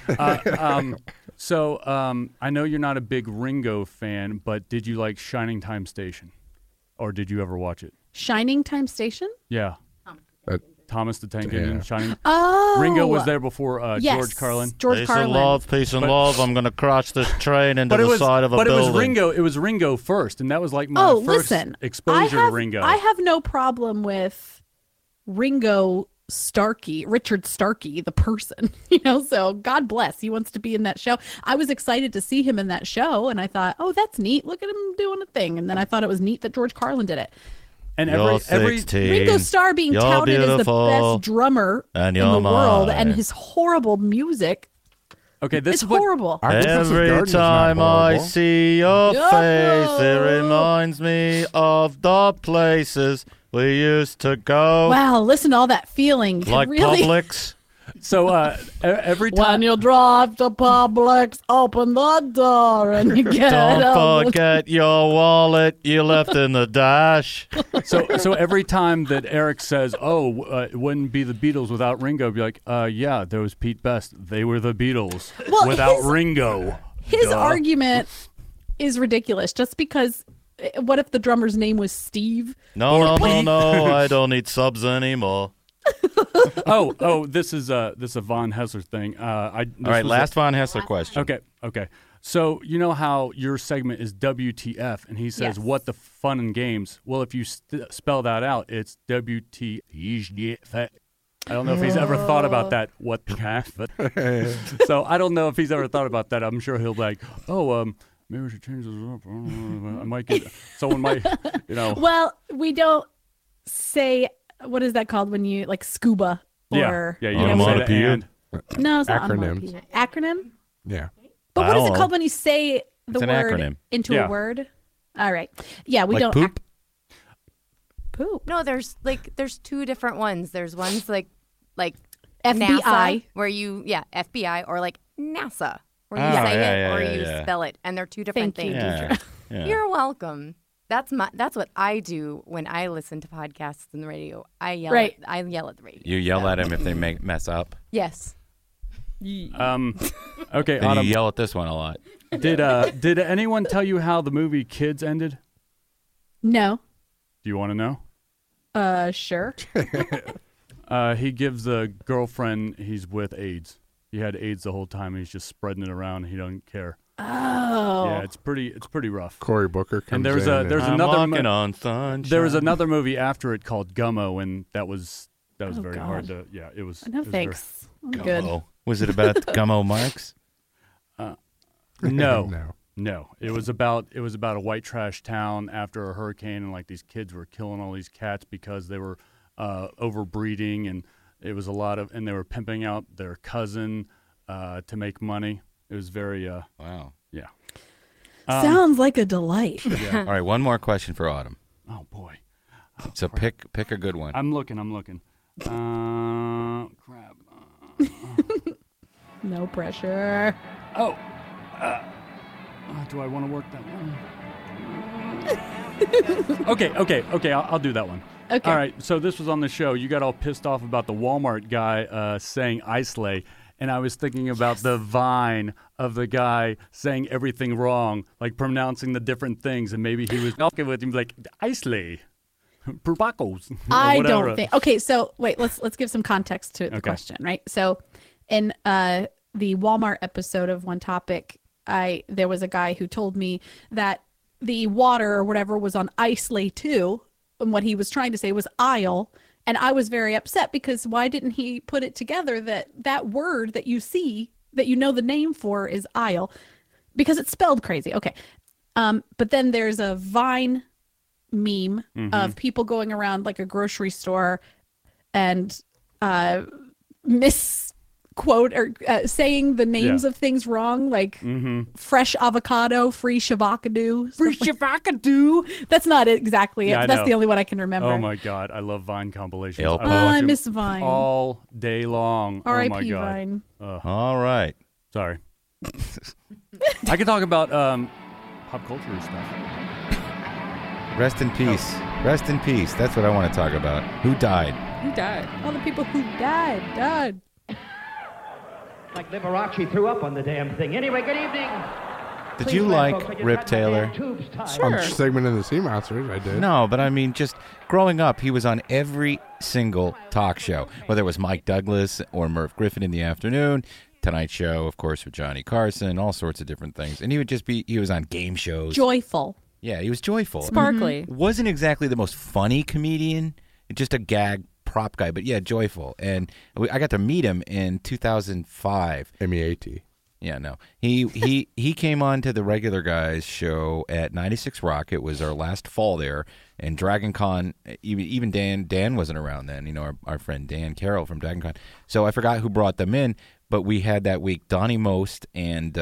So I know you're not a big Ringo fan, but did you like Shining Time Station, or did you ever watch it? Shining Time Station? Yeah, Thomas the Tank Engine. Yeah. Shining. Oh. Ringo was there before Yes, George Carlin. George Carlin. peace and But- love. I'm going to crash this train into But it the was, side of a but building. it was Ringo. It was Ringo first, and that was like my Oh, first listen. exposure to Ringo. I have no problem with Ringo Starkey, Richard Starkey, the person, so God bless. He wants to be in that show. I was excited to see him in that show, and I thought, oh, that's neat. Look at him doing a thing. And then I thought it was neat that George Carlin did it. and You're every 16. Ringo Starr being You're touted as the beautiful, best drummer and in you're the world, mine. and his horrible music okay, this is is what horrible. Our Christmas Every Garden is not time I horrible. see your Yeah. face, it reminds me of the places we used to go, Wow, listen to all that feeling. like really? Publix. so every time. When you drive to Publix, open the door and you get Don't out. forget your wallet you left in the dash. So every time that Eric says, "Oh, it wouldn't be the Beatles without Ringo," be like, "Yeah, there was Pete Best. They were the Beatles Well, without his- Ringo." His Duh. argument is ridiculous. Just because, what if the drummer's name was Steve? No, I don't need subs anymore. This is a Von Hessler thing. All right, last Von Hessler question. Okay. So you know how your segment is WTF, and he says, Yes. "What the fun and games?" Well, if you spell that out, it's WTF. I don't know if he's ever thought about that. What the heck? So I don't know if he's ever thought about that. I'm sure he'll be like, maybe we should change this up. I might get someone might, Well, we don't say, what is that called when you, like scuba? Or, yeah. You Oh, don't say the onomatopoeia. and. No, it's not Acronyms. onomatopoeia. Acronym? Yeah. But what is it Wow. called when you say the It's an word acronym. into Yeah. a word? All right. Yeah, we Like don't. poop? Poop. No, there's two different ones. There's ones like FBI. NASA, where FBI, or like NASA, where you Oh, say yeah, it or yeah, you yeah. spell it, and they're two different Thank you, things. Yeah. Yeah. You're welcome. That's what I do when I listen to podcasts on the radio. I yell. Right. I yell at the radio. You yell at him if they mess up. Yes. Okay, And Autumn. you yell at this one a lot. Did anyone tell you how the movie Kids ended? No. Do you want to know? Sure. He gives the girlfriend he's with AIDS. He had AIDS the whole time. And he's just spreading it around. He doesn't care. Oh. Yeah, it's pretty rough. Cory Booker comes And there's in. there's I'm another walking on sunshine. there was another movie after it called Gummo, and that was very God. hard to. Yeah, it was. No it was very- thanks. I'm good. Gummo. Was it about Gummo Marx? No. No. No, it was about a white trash town after a hurricane, and like these kids were killing all these cats because they were overbreeding, and it was and they were pimping out their cousin to make money. It was very Wow. yeah. Sounds like a delight. All right, one more question for Autumn. Oh boy, So pick a good one. I'm looking. Crap. No pressure. Oh. Do I want to work that one? Okay. I'll do that one. Okay. All right. So this was on the show. You got all pissed off about the Walmart guy saying Islay. And I was thinking about the Vine of the guy saying everything wrong, like pronouncing the different things. And maybe he was talking with him like, Islay. Purpacos. I don't think. Okay, so wait, let's give some context to the question, right? So in the Walmart episode of One Topic, there was a guy who told me that the water or whatever was on Islay too, and what he was trying to say was aisle, and I was very upset because why didn't he put it together that word that you see that you know the name for is aisle, because it's spelled crazy. Okay, but then there's a Vine meme of people going around like a grocery store and misquote or saying the names of things wrong, like fresh avocado, free shavacadoo. Free shavacadoo. That's not exactly it. That's the only one I can remember. Oh my God, I love Vine compilations. I miss Vine all day long. R.I.P. Oh my God. Vine. All right. Sorry. I could talk about pop culture and stuff. Rest in peace. Rest in peace. That's what I want to talk about. Who died? Who died? All the people who died. Like Liberace threw up on the damn thing. Anyway, good evening. Did you like Rip Taylor? Sure. On Segment in the Sea Monsters, I did. No, but I mean, just growing up, he was on every single talk show, whether it was Mike Douglas or Merv Griffin in the afternoon, Tonight Show, of course, with Johnny Carson, all sorts of different things. And he was on game shows. Joyful. Yeah, he was joyful. Sparkly. Wasn't exactly the most funny comedian, just a gag prop guy, but yeah, joyful. And I got to meet him in 2005. M-E-A-T. Yeah, no. He came on to the Regular Guys show at 96 Rock. It was our last fall there. And Dragon Con, even Dan wasn't around then, you know, our friend Dan Carroll from Dragon Con. So I forgot who brought them in, but we had that week Donnie Most and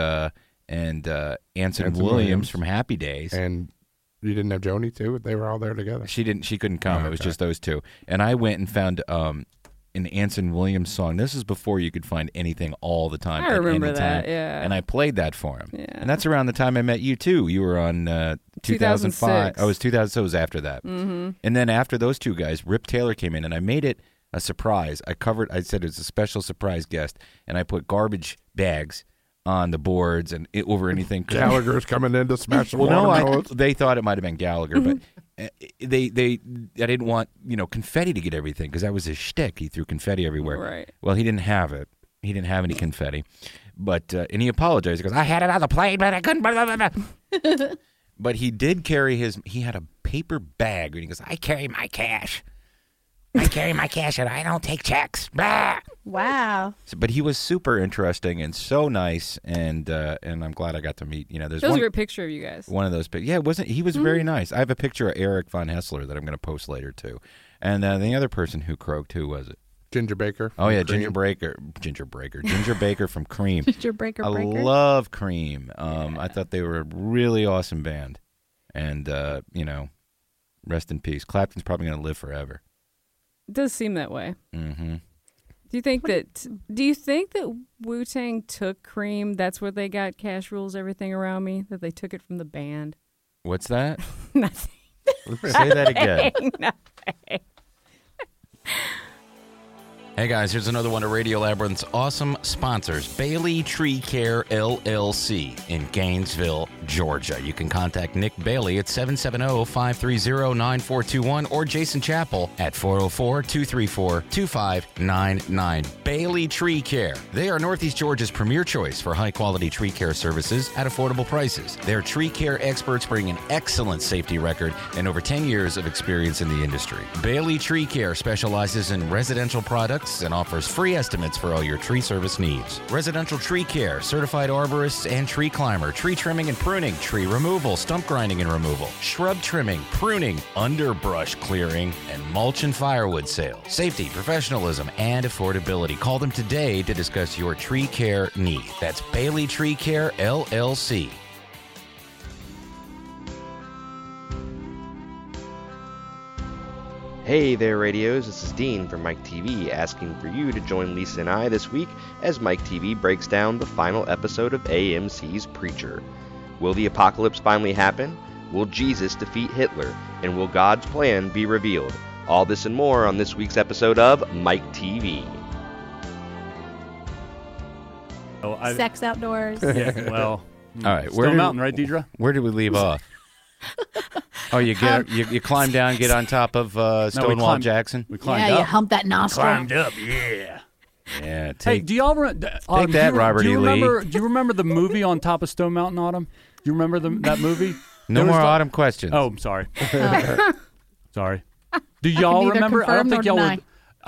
Anson Williams from Happy Days. And you didn't have Joni too? They were all there together. She couldn't come. It was just those two. And I went and found an Anson Williams song. This is before you could find anything all the time. I remember that, yeah. And I played that for him. Yeah. And that's around the time I met you too. You were on 2005. Oh, it was 2000. So it was after that. Mm-hmm. And then after those two guys, Rip Taylor came in, and I made it a surprise. I said it was a special surprise guest, and I put garbage bags on the boards and over anything. Gallagher's coming in to smash the they thought it might have been Gallagher, but I didn't want confetti to get everything because that was his shtick. He threw confetti everywhere. Right. Well, he didn't have it. He didn't have any confetti, but and he apologized. He goes, "I had it on the plane, but I couldn't." Blah, blah, blah. But he did carry he had a paper bag, and he goes, "I carry my cash. I carry my cash, and I don't take checks." Blah. Wow. But he was super interesting and so nice, and I'm glad I got to meet. There's that was a great picture of you guys. One of those. Yeah, he was very nice. I have a picture of Eric Von Hessler that I'm going to post later too. And the other person who croaked, who was it? Ginger Baker. Oh yeah, Ginger Baker from Cream. Ginger Baker. I love Cream. I thought they were a really awesome band, and rest in peace. Clapton's probably going to live forever. It does seem that way. Mm-hmm. Do you think that Wu-Tang took Cream? That's where they got Cash Rules Everything Around Me? That they took it from the band? What's that? Nothing. Say that again. Nothing. Hey guys, here's another one of Radio Labyrinth's awesome sponsors, Bailey Tree Care LLC in Gainesville, Georgia. You can contact Nick Bailey at 770-530-9421 or Jason Chappell at 404-234-2599. Bailey Tree Care. They are Northeast Georgia's premier choice for high-quality tree care services at affordable prices. Their tree care experts bring an excellent safety record and over 10 years of experience in the industry. Bailey Tree Care specializes in residential products and offers free estimates for all your tree service needs. Residential tree care, certified arborist and tree climber, tree trimming and pruning, tree removal, stump grinding and removal, shrub trimming, pruning, underbrush clearing, and mulch and firewood sales. Safety, professionalism, and affordability. Call them today to discuss your tree care need. That's Bailey Tree Care LLC. Hey there, radios. This is Dean from Mike TV asking for you to join Lisa and I this week as Mike TV breaks down the final episode of AMC's Preacher. Will the apocalypse finally happen? Will Jesus defeat Hitler? And will God's plan be revealed? All this and more on this week's episode of Mike TV. Sex outdoors. Yeah, well. All right. Stone Mountain, right, Deidre? Where did we leave off? Oh, you climb down, get on top of Stonewall Jackson? We climbed Yeah, up. you hump that nostril. Climbed up, yeah. Yeah. Hey, do y'all take that, Robert E. Lee. Do you remember the movie on top of Stone Mountain, Autumn? Do you remember that movie? No more Autumn questions. Oh, I'm sorry. Sorry. Do y'all neither remember? I don't confirm think nor y'all deny. were.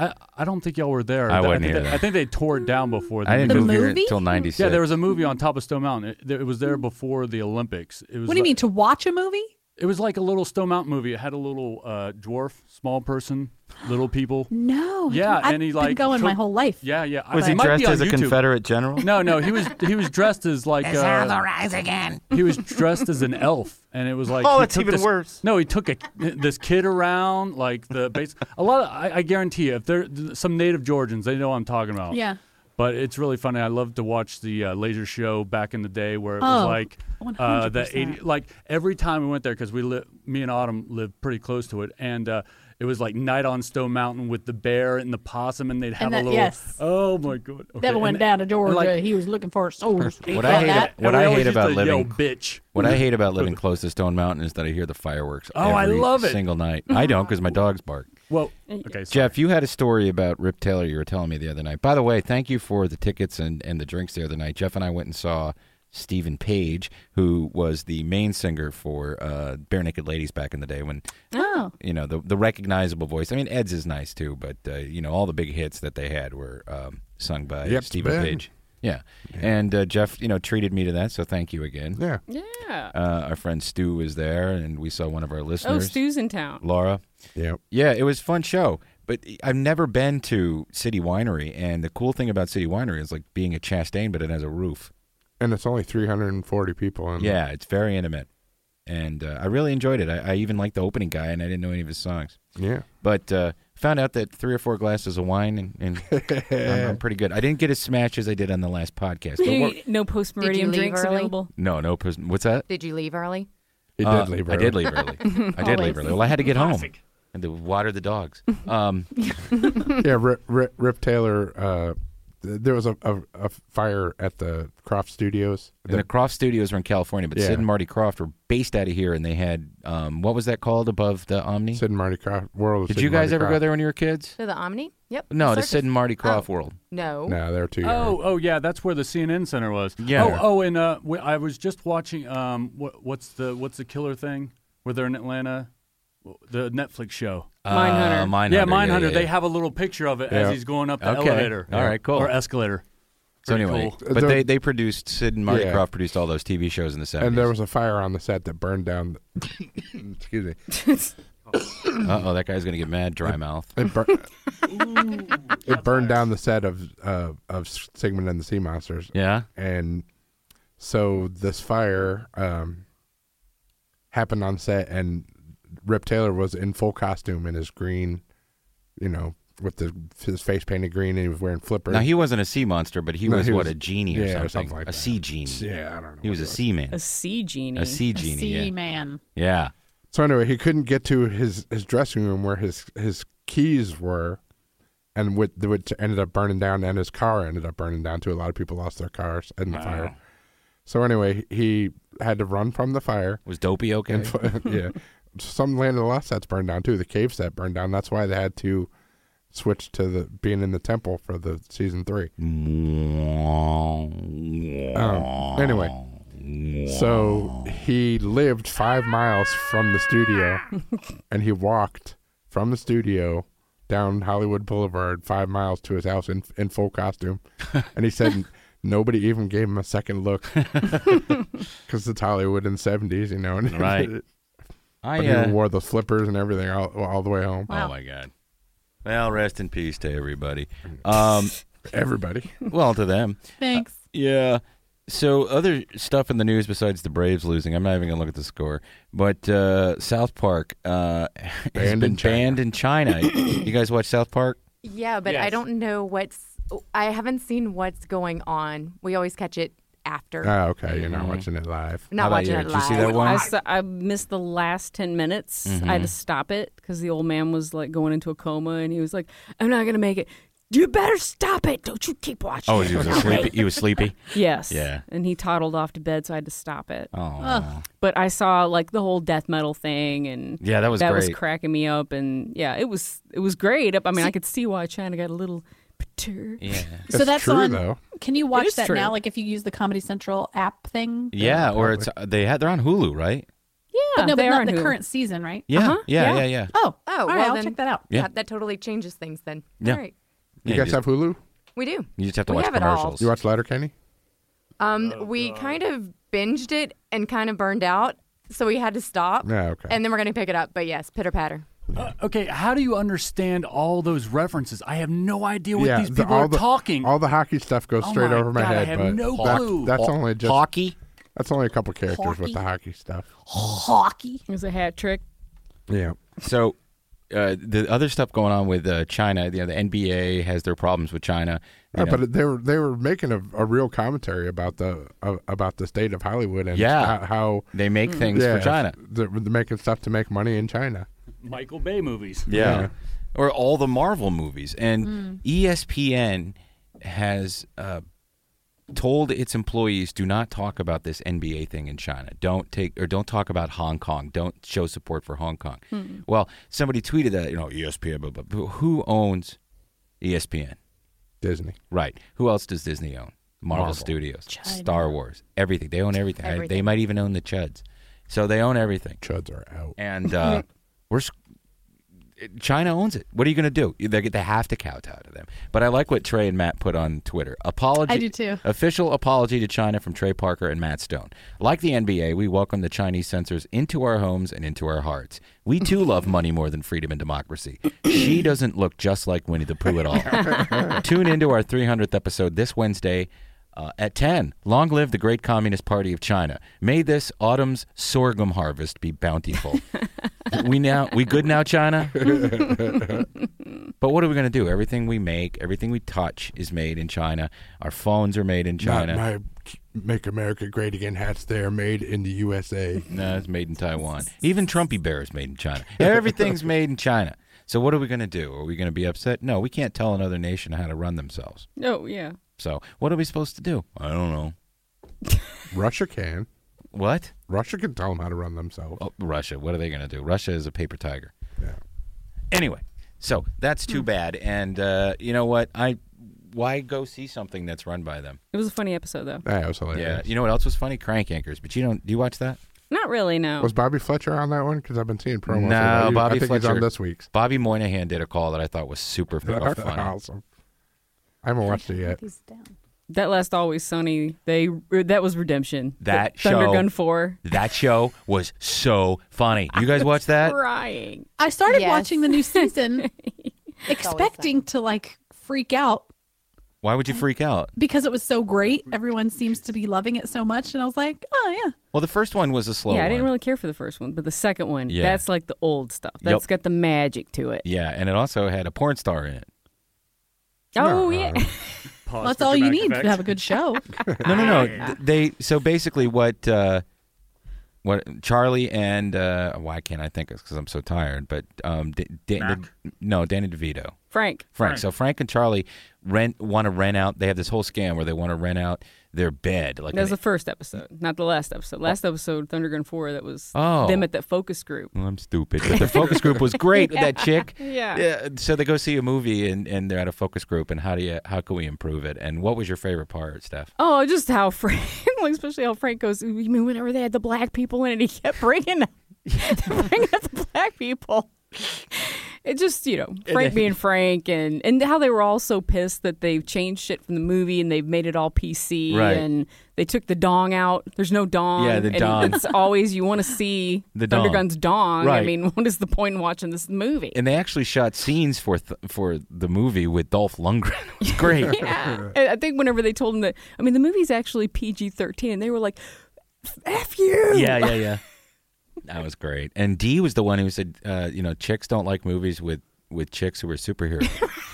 I don't think y'all were there. I wasn't here. I think they tore it down before. I didn't move here movie? until 96. Yeah, there was a movie on top of Stone Mountain. It was there before the Olympics. It was. What do you mean, to watch a movie? It was like a little Stone Mountain movie. It had a little dwarf, small person, little people. No. Yeah, I've and he been going my whole life. Yeah, yeah. Was he It might dressed be on as a YouTube. Confederate general? No, he was dressed as like. rise again. He was dressed as an elf, and it was like. Oh, he that's took even this- worse. No, he took this kid around, like the base. A lot of, I guarantee you, if there some native Georgians, they know what I'm talking about. Yeah. But it's really funny. I loved to watch the laser show back in the day where it Oh, was like the 100%. 80. Like every time we went there, because me and Autumn lived pretty close to it, and it was like Night on Stone Mountain with the bear and the possum, and they'd have And a that- little. yes. Oh my god! Okay. Devil went and- down to and, Georgia. like, He was looking for a soul. What I hate about used to living yell, bitch. What I hate about living close to Stone Mountain is that I hear the fireworks. Oh, I every love it. single night. I don't because my dogs bark. Well, okay, sorry. Jeff, you had a story about Rip Taylor you were telling me the other night. By the way, thank you for the tickets and the drinks the other night. Jeff and I went and saw Stephen Page, who was the main singer for Bare Naked Ladies back in the day when, you know, the recognizable voice. I mean, Ed's is nice too, but, you know, all the big hits that they had were sung by Stephen Page. Yeah. And Jeff, you know, treated me to that, so thank you again. Yeah. Yeah. Our friend Stu was there, and we saw one of our listeners. Oh, Stu's in town. Laura. Yeah. Yeah, it was a fun show. But I've never been to City Winery, and the cool thing about City Winery is like being a Chastain, but it has a roof. And it's only 340 people. Yeah, it's very intimate. And I really enjoyed it. I even liked the opening guy, and I didn't know any of his songs. Yeah. But found out that 3 or 4 glasses of wine, and I'm pretty good. I didn't get as smashed as I did on the last podcast. But No post-meridian Did you leave drinks early? available. no. What's that? Did you leave early? He did leave early. I did leave early. I did leave Always. early. Well, I had to get home and to water the dogs. Yeah, Rip Taylor. There was a fire at the Croft Studios. And the Croft Studios were in California, but Sid and Marty Croft were based out of here, and they had what was that called above the Omni? Sid and Marty Croft World. Did you guys ever go there when you were kids? To the Omni? Yep. No, the Sid and Marty Croft World. No. No, they're too. Oh, yeah, that's where the CNN Center was. Yeah. And I was just watching. What's the killer thing? Where they're in Atlanta, the Netflix show. Mindhunter. Mindhunter. Yeah, Mindhunter. Yeah. They have a little picture of it as he's going up the elevator. All right, cool. Or escalator. So Pretty anyway, cool. but they produced, Sid and Marty Yeah. Croft produced all those TV shows in the 70s. And there was a fire on the set that burned down. Excuse me. Uh-oh, that guy's going to get mad, dry mouth. It burned down the set of Sigmund and the Sea Monsters. Yeah? And so this fire happened on set, and Rip Taylor was in full costume in his green, you know, with his face painted green, and he was wearing flippers. Now, he wasn't a sea monster, but he was a genie or yeah, something? or something like a that. sea genie. Yeah, I don't know. He was a sea man. A sea genie. A sea genie, Sea yeah. man. Yeah. So anyway, he couldn't get to his dressing room where his keys were, and which ended up burning down, and his car ended up burning down too. A lot of people lost their cars in the fire. So anyway, he had to run from the fire. Was Dopey okay? Yeah. Some Land of the Lost sets burned down too. The cave set burned down. That's why they had to switch to being in the temple for the season 3. Anyway, so he lived 5 miles from the studio, and he walked from the studio down Hollywood Boulevard 5 miles to his house in full costume, and he said nobody even gave him a second look because it's Hollywood in the 70s, you know. And Right. But he wore the flippers and everything all the way home. Oh, my God. Well, rest in peace to everybody. Everybody. Well, to them. Thanks. Yeah. So other stuff in the news besides the Braves losing, I'm not even going to look at the score, but South Park has been banned in China. You guys watch South Park? Yeah, but I don't know I haven't seen what's going on. We always catch it after. Oh, okay. You're not watching it live. Not watching it live. Did you see that one? I missed the last 10 minutes. I had to stop it because the old man was like going into a coma, and he was like, "I'm not going to make it. You better stop it. Don't you keep watching." Oh, he was sleepy. He was sleepy. Yes. Yeah. And he toddled off to bed, so I had to stop it. Oh. But I saw like the whole death metal thing, and yeah, that was great. cracking me up, and yeah, it was great. I mean, I could see why China got a little perturbed. Yeah. So that's true, on. though. Can you watch is that true. now? Like if you use the Comedy Central app thing. Yeah, or they're on Hulu, right? Yeah, But no, but they are not on the Hulu. current season, right? Yeah, Yeah. yeah. Oh, Oh, all well, right, I'll then check that out. Yeah. That totally changes things then. Yeah. All right. You guys have Hulu? We do. You just have to We watch have it all. commercials. You watch Letterkenny? We kind of binged it and kind of burned out, so we had to stop. Yeah, okay. And then we're going to pick it up. But yes, pitter patter. Okay, how do you understand all those references? I have no idea what these people all are talking. All the hockey stuff goes straight my over my God, I head. have but no that- clue. That's only just hockey. That's only a couple characters with the hockey stuff. Hockey. It was a hat trick. Yeah. So the other stuff going on with China, the NBA has their problems with China. You know. But they were making a real commentary about the state of Hollywood and Yeah. how they make things for China. They're making stuff to make money in China. Michael Bay movies. Yeah. Or all the Marvel movies. And ESPN has told its employees, do not talk about this NBA thing in China. Don't talk about Hong Kong. Don't show support for Hong Kong. Well, somebody tweeted that, ESPN, blah, blah, blah. Who owns ESPN? Disney. Right. Who else does Disney own? Marvel Studios, China. Star Wars, everything. They own everything. Everything. They might even own the Chuds. So they own everything. Chuds are out. And China owns it. What are you going to do? They have to kowtow to them. But I like what Trey and Matt put on Twitter. Apology. I do too. Official apology to China from Trey Parker and Matt Stone. Like the NBA, we welcome the Chinese censors into our homes and into our hearts. We too love money more than freedom and democracy. She doesn't look just like Winnie the Pooh at all. Tune into our 300th episode this Wednesday at 10. Long live the great Communist Party of China. May this autumn's sorghum harvest be bountiful. We good now, China? But what are we going to do? Everything we make, everything we touch is made in China. Our phones are made in China. My Make America Great Again hats, they are made in the USA. No, it's made in Taiwan. Even Trumpy Bear is made in China. Everything's made in China. So what are we going to do? Are we going to be upset? No, we can't tell another nation how to run themselves. Oh, yeah. So what are we supposed to do? I don't know. Russia can. What? Russia can tell them how to run themselves. Oh, Russia. What are they going to do? Russia is a paper tiger. Yeah. Anyway, so that's too bad. And you know what? Why go see something that's run by them? It was a funny episode, though. Yeah, it was hilarious. Yeah. You know what else was funny? Crank Anchors. But do you watch that? Not really, no. Was Bobby Fletcher on that one? Because I've been seeing promos. No, Bobby I think Fletcher. he's on this week's. Bobby Moynihan did a call that I thought was super funny. Awesome. I haven't watched it yet. That Last Always Sunny, that was redemption. That Thunder show, Gun 4. That show was so funny. You guys watch that? Crying. I started Yes. watching the new season expecting to like freak out Why would you freak out? because it was so great. Everyone seems to be loving it so much. And I was like, oh, yeah. Well, the first one was a slow Yeah, I one. didn't really care for the first one, but the second one, Yeah. that's like the old stuff. That's got the magic to it. Yeah, and it also had a porn star in it. Oh, yeah. Well, that's all you need to have a good show. No. So basically, what Charlie and why can't I think of because I'm so tired? But Danny DeVito. Frank. So Frank and Charlie want to rent out. They have this whole scam where they want to rent out their bed. Like That was the first episode, not the last episode. Last episode, Thunder Gun 4, that was Oh. them at that focus group. Well, I'm stupid, but the focus group was great with that chick. Yeah. So they go see a movie and they're at a focus group, and how can we improve it? And what was your favorite part, Steph? Oh, just how Frank, especially how Frank goes, you mean whenever they had the black people in it, he kept bringing up the black people. It just, Frank being Frank, and how they were all so pissed that they've changed shit from the movie and they've made it all PC, Right. and they took the dong out. There's no dong. Yeah, the and dong. It's always you want to see The dong. Thundergun's dong. I Right. mean, what is the point in watching this movie? And they actually shot scenes for the movie with Dolph Lundgren. It was great. Yeah. And I think whenever they told him that, the movie's actually PG-13, and they were like, F you. Yeah. That was great. And Dee was the one who said, chicks don't like movies with chicks who are superheroes.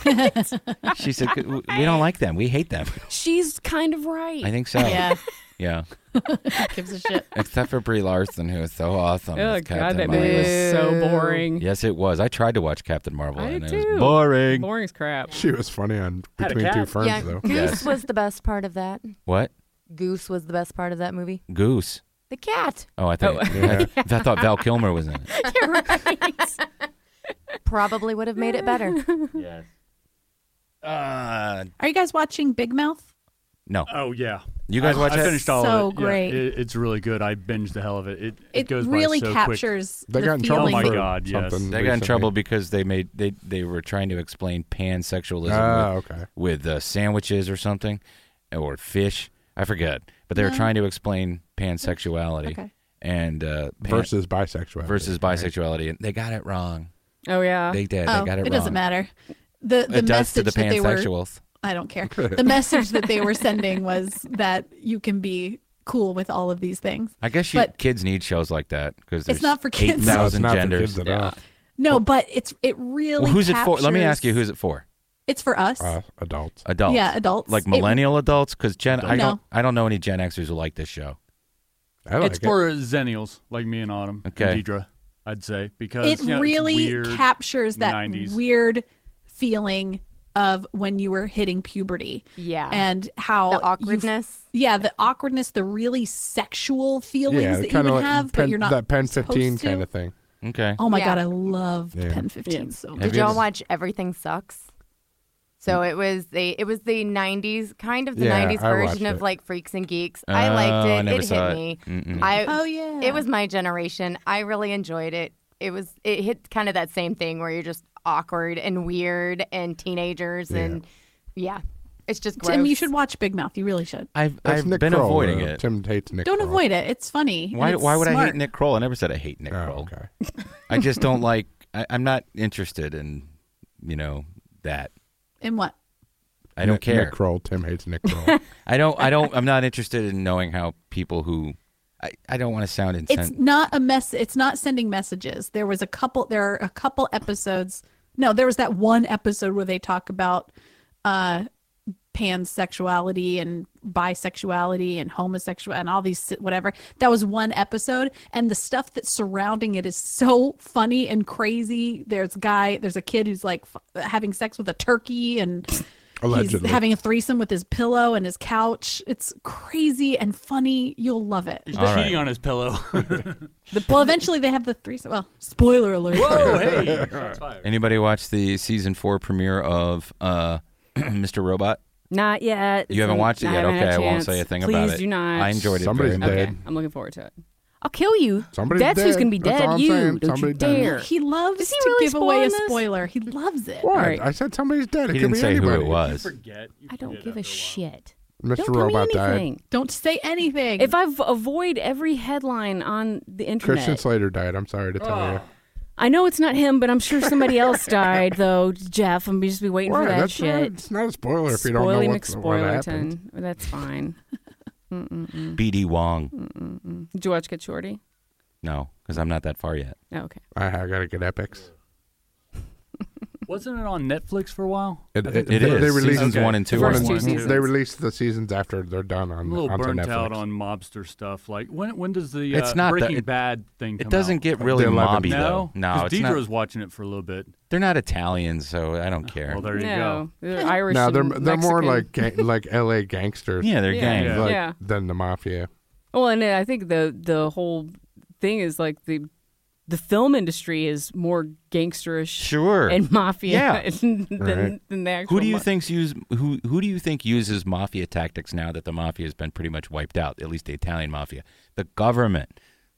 She said, we don't like them. We hate them. She's kind of right. I think so. Yeah. Yeah. Gives a shit. Except for Brie Larson, who was so awesome. Oh, as God, Captain that Marvel. movie was so boring. Yes, it was. I tried to watch Captain Marvel, I and did it too. was boring. Boring as crap. She was funny on Had a Between Two cat. Ferns, Yeah, though. Goose Yes. was the best part of that. What? Goose was the best part of that movie. Goose. The cat. Oh, I thought I thought Val Kilmer was in it. You're right. Probably would have made it better. Yes. Are you guys watching Big Mouth? No. Oh yeah, You guys watch I that? finished all So of it. Yeah, great. it's really good. I binged the hell of it. It It goes really by so captures They the got in trouble feeling. Oh my for God, yes. something They got in recently. trouble because they were trying to explain pansexualism Okay. with sandwiches or something, or fish. I forget, but they were trying to explain pansexuality Okay. and Versus bisexuality. versus bisexuality, and they got it wrong. Oh, yeah. They did. Oh, they got it wrong. doesn't matter. The It does to message the that they were. pansexuals. I don't care. The message that they were sending was that you can be cool with all of these things. I guess But kids need shows like that because It's not for kids. No, it's 8,000 not for genders. kids at all. No, but it really. Well, who's it for? Let me captures- ask you, who's it for? It's for us. Adults. Adults. Yeah, adults. Like It- millennial adults, because I No. don't know any Gen Xers who like this show. I like it's it. for Zennials like me and Autumn Okay. and Deidre, I'd say, because It really it's weird captures that 90s. weird feeling of when you were hitting puberty. Yeah. And how The awkwardness. the awkwardness, the really sexual feelings Yeah, that you kind would of like have, but pen, you're not that Pen supposed 15 to. kind of thing. Okay. Oh my Yeah. God, I love Yeah. Pen 15 so much. Did you y'all ever- watch Everything Sucks? So it was the 90s, kind of the Yeah, 90s I version watched of it. like Freaks and Geeks. I liked Oh, it. I never It saw hit it. me. Mm-mm. Oh yeah. It was my generation. I really enjoyed it. It hit kind of that same thing where you're just awkward and weird and teenagers and it's just gross. Tim, you should watch Big Mouth. You really should. I've That's Nick been Kroll, avoiding though. it. Tim hates Nick Don't Kroll. avoid it. It's funny. and Why it's would I smart. hate Nick Kroll? I never said I hate Nick Oh, Kroll. okay. I just don't like. I'm not interested in that. In what? I don't care. Nick Kroll. Tim hates Nick Kroll. I'm not interested in knowing how people who. I don't want to sound It's insensitive. not a mess. It's not sending messages. There are a couple episodes. No, there was that one episode where they talk about pansexuality and bisexuality and homosexuality and all these whatever. That was one episode, and the stuff that's surrounding it is so funny and crazy. There's a kid who's like having sex with a turkey, and Allegedly. he's having a threesome with his pillow and his couch. It's crazy and funny. You'll love it. He's All cheating right. on his pillow. Well, eventually they have the threesome. Well, spoiler alert. Whoa, hey. Shots fired. Anybody watch the season 4 premiere of Mr. Robot? Not yet. You haven't watched it I yet? haven't had Okay, a I won't chance. say a thing Please about it. do not. I enjoyed it. Somebody's very dead. much. Okay, I'm looking forward to it. I'll kill you. Somebody's That's who's dead. going to be That's all dead. I'm You. saying. Don't you Somebody's dead. dare. He loves Is he to really give away a spoiling this? spoiler. He loves it. What? right. I said somebody's dead. It He could didn't be say anybody. who it was. Forget. You I don't forget give a after while. shit. Mr. Don't tell me Robot died. anything. Don't say anything. If I avoid every headline on the internet, Christian Slater died. I'm sorry to tell you. I know it's not him, but I'm sure somebody else died, though, Jeff. I'm just be waiting What? for that That's shit. Not, it's not a spoiler if you don't know Spoily what happened. McSpoilerton. That's fine. BD Wong. Did you watch Get Shorty? No, because I'm not that far yet. Oh, okay. I gotta get Epics. Wasn't it on Netflix for a while? It is. They released Seasons 1 and 2 The are first on two one. seasons. They released the seasons after they're done on I'm a little onto burnt Netflix. out on mobster stuff. Like when does the It's not that- Breaking it- Bad thing come It doesn't out? get really The 11th. mobby, though. No, because it's Deidre not. was watching it for a little bit. They're not Italian, so I don't care. Well, there you No, go. they're Irish. No, they're and they're more Mexican. like L.A. gangsters. Yeah, they're Yeah. gang. Yeah. like, Yeah. than the mafia. Well, and I think the whole thing is like the film industry is more gangsterish Sure. and mafia Yeah. than Right. the actual. Who do you think uses mafia tactics now that the mafia has been pretty much wiped out? At least the Italian mafia, the government.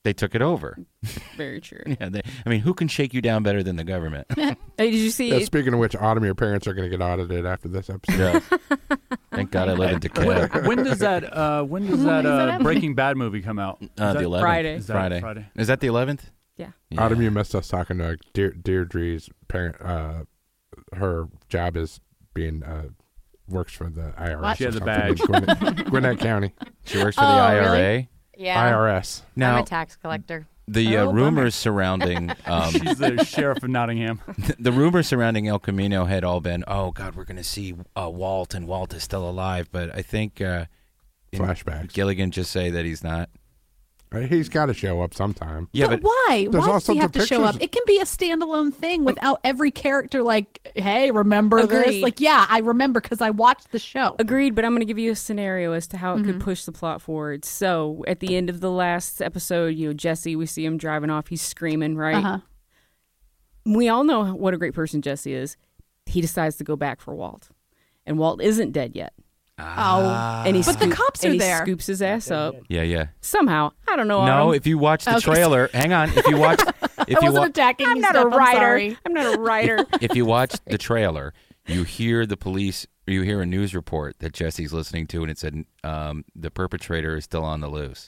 They took it over. Very true. Yeah, I mean, who can shake you down better than the government? Hey, did you see? Yeah, speaking of which, Autumn, your parents are going to get audited after this episode. Yeah. Thank God I live in Decatur. When does that Breaking Bad movie come out? The 11th. Friday. Is that Friday? Is that the 11th? Yeah. Autumn, you missed us talking to Deirdre's parent. Her job is being works for the IRS. What? She has a badge. Gwinnett County. She works for the IRA. Really? Yeah. IRS. Now, I'm a tax collector. The rumors surrounding she's the sheriff of Nottingham. The rumors surrounding El Camino had all been, oh God, we're going to see Walt, and Walt is still alive. But I think flashbacks. Gilligan just say that he's not. He's got to show up sometime. Yeah, but why? There's Why all does he sorts have of to show up? pictures. It can be a standalone thing without every character like, hey, remember this? Agreed. Like, yeah, I remember because I watched the show. Agreed, but I'm going to give you a scenario as to how it could push the plot forward. So, at the end of the last episode, Jesse, we see him driving off. He's screaming, right? Uh-huh. We all know what a great person Jesse is. He decides to go back for Walt. And Walt isn't dead yet. And but the cops are and there. He scoops his ass up. Yeah. Somehow. I don't know. No, if you watch the trailer, hang on. If you watch, I wasn't attacking I'm you, not a Steph, I'm writer. sorry. I'm not a writer. if you watch the trailer, you hear the police. You hear a news report that Jesse's listening to, and it said the perpetrator is still on the loose.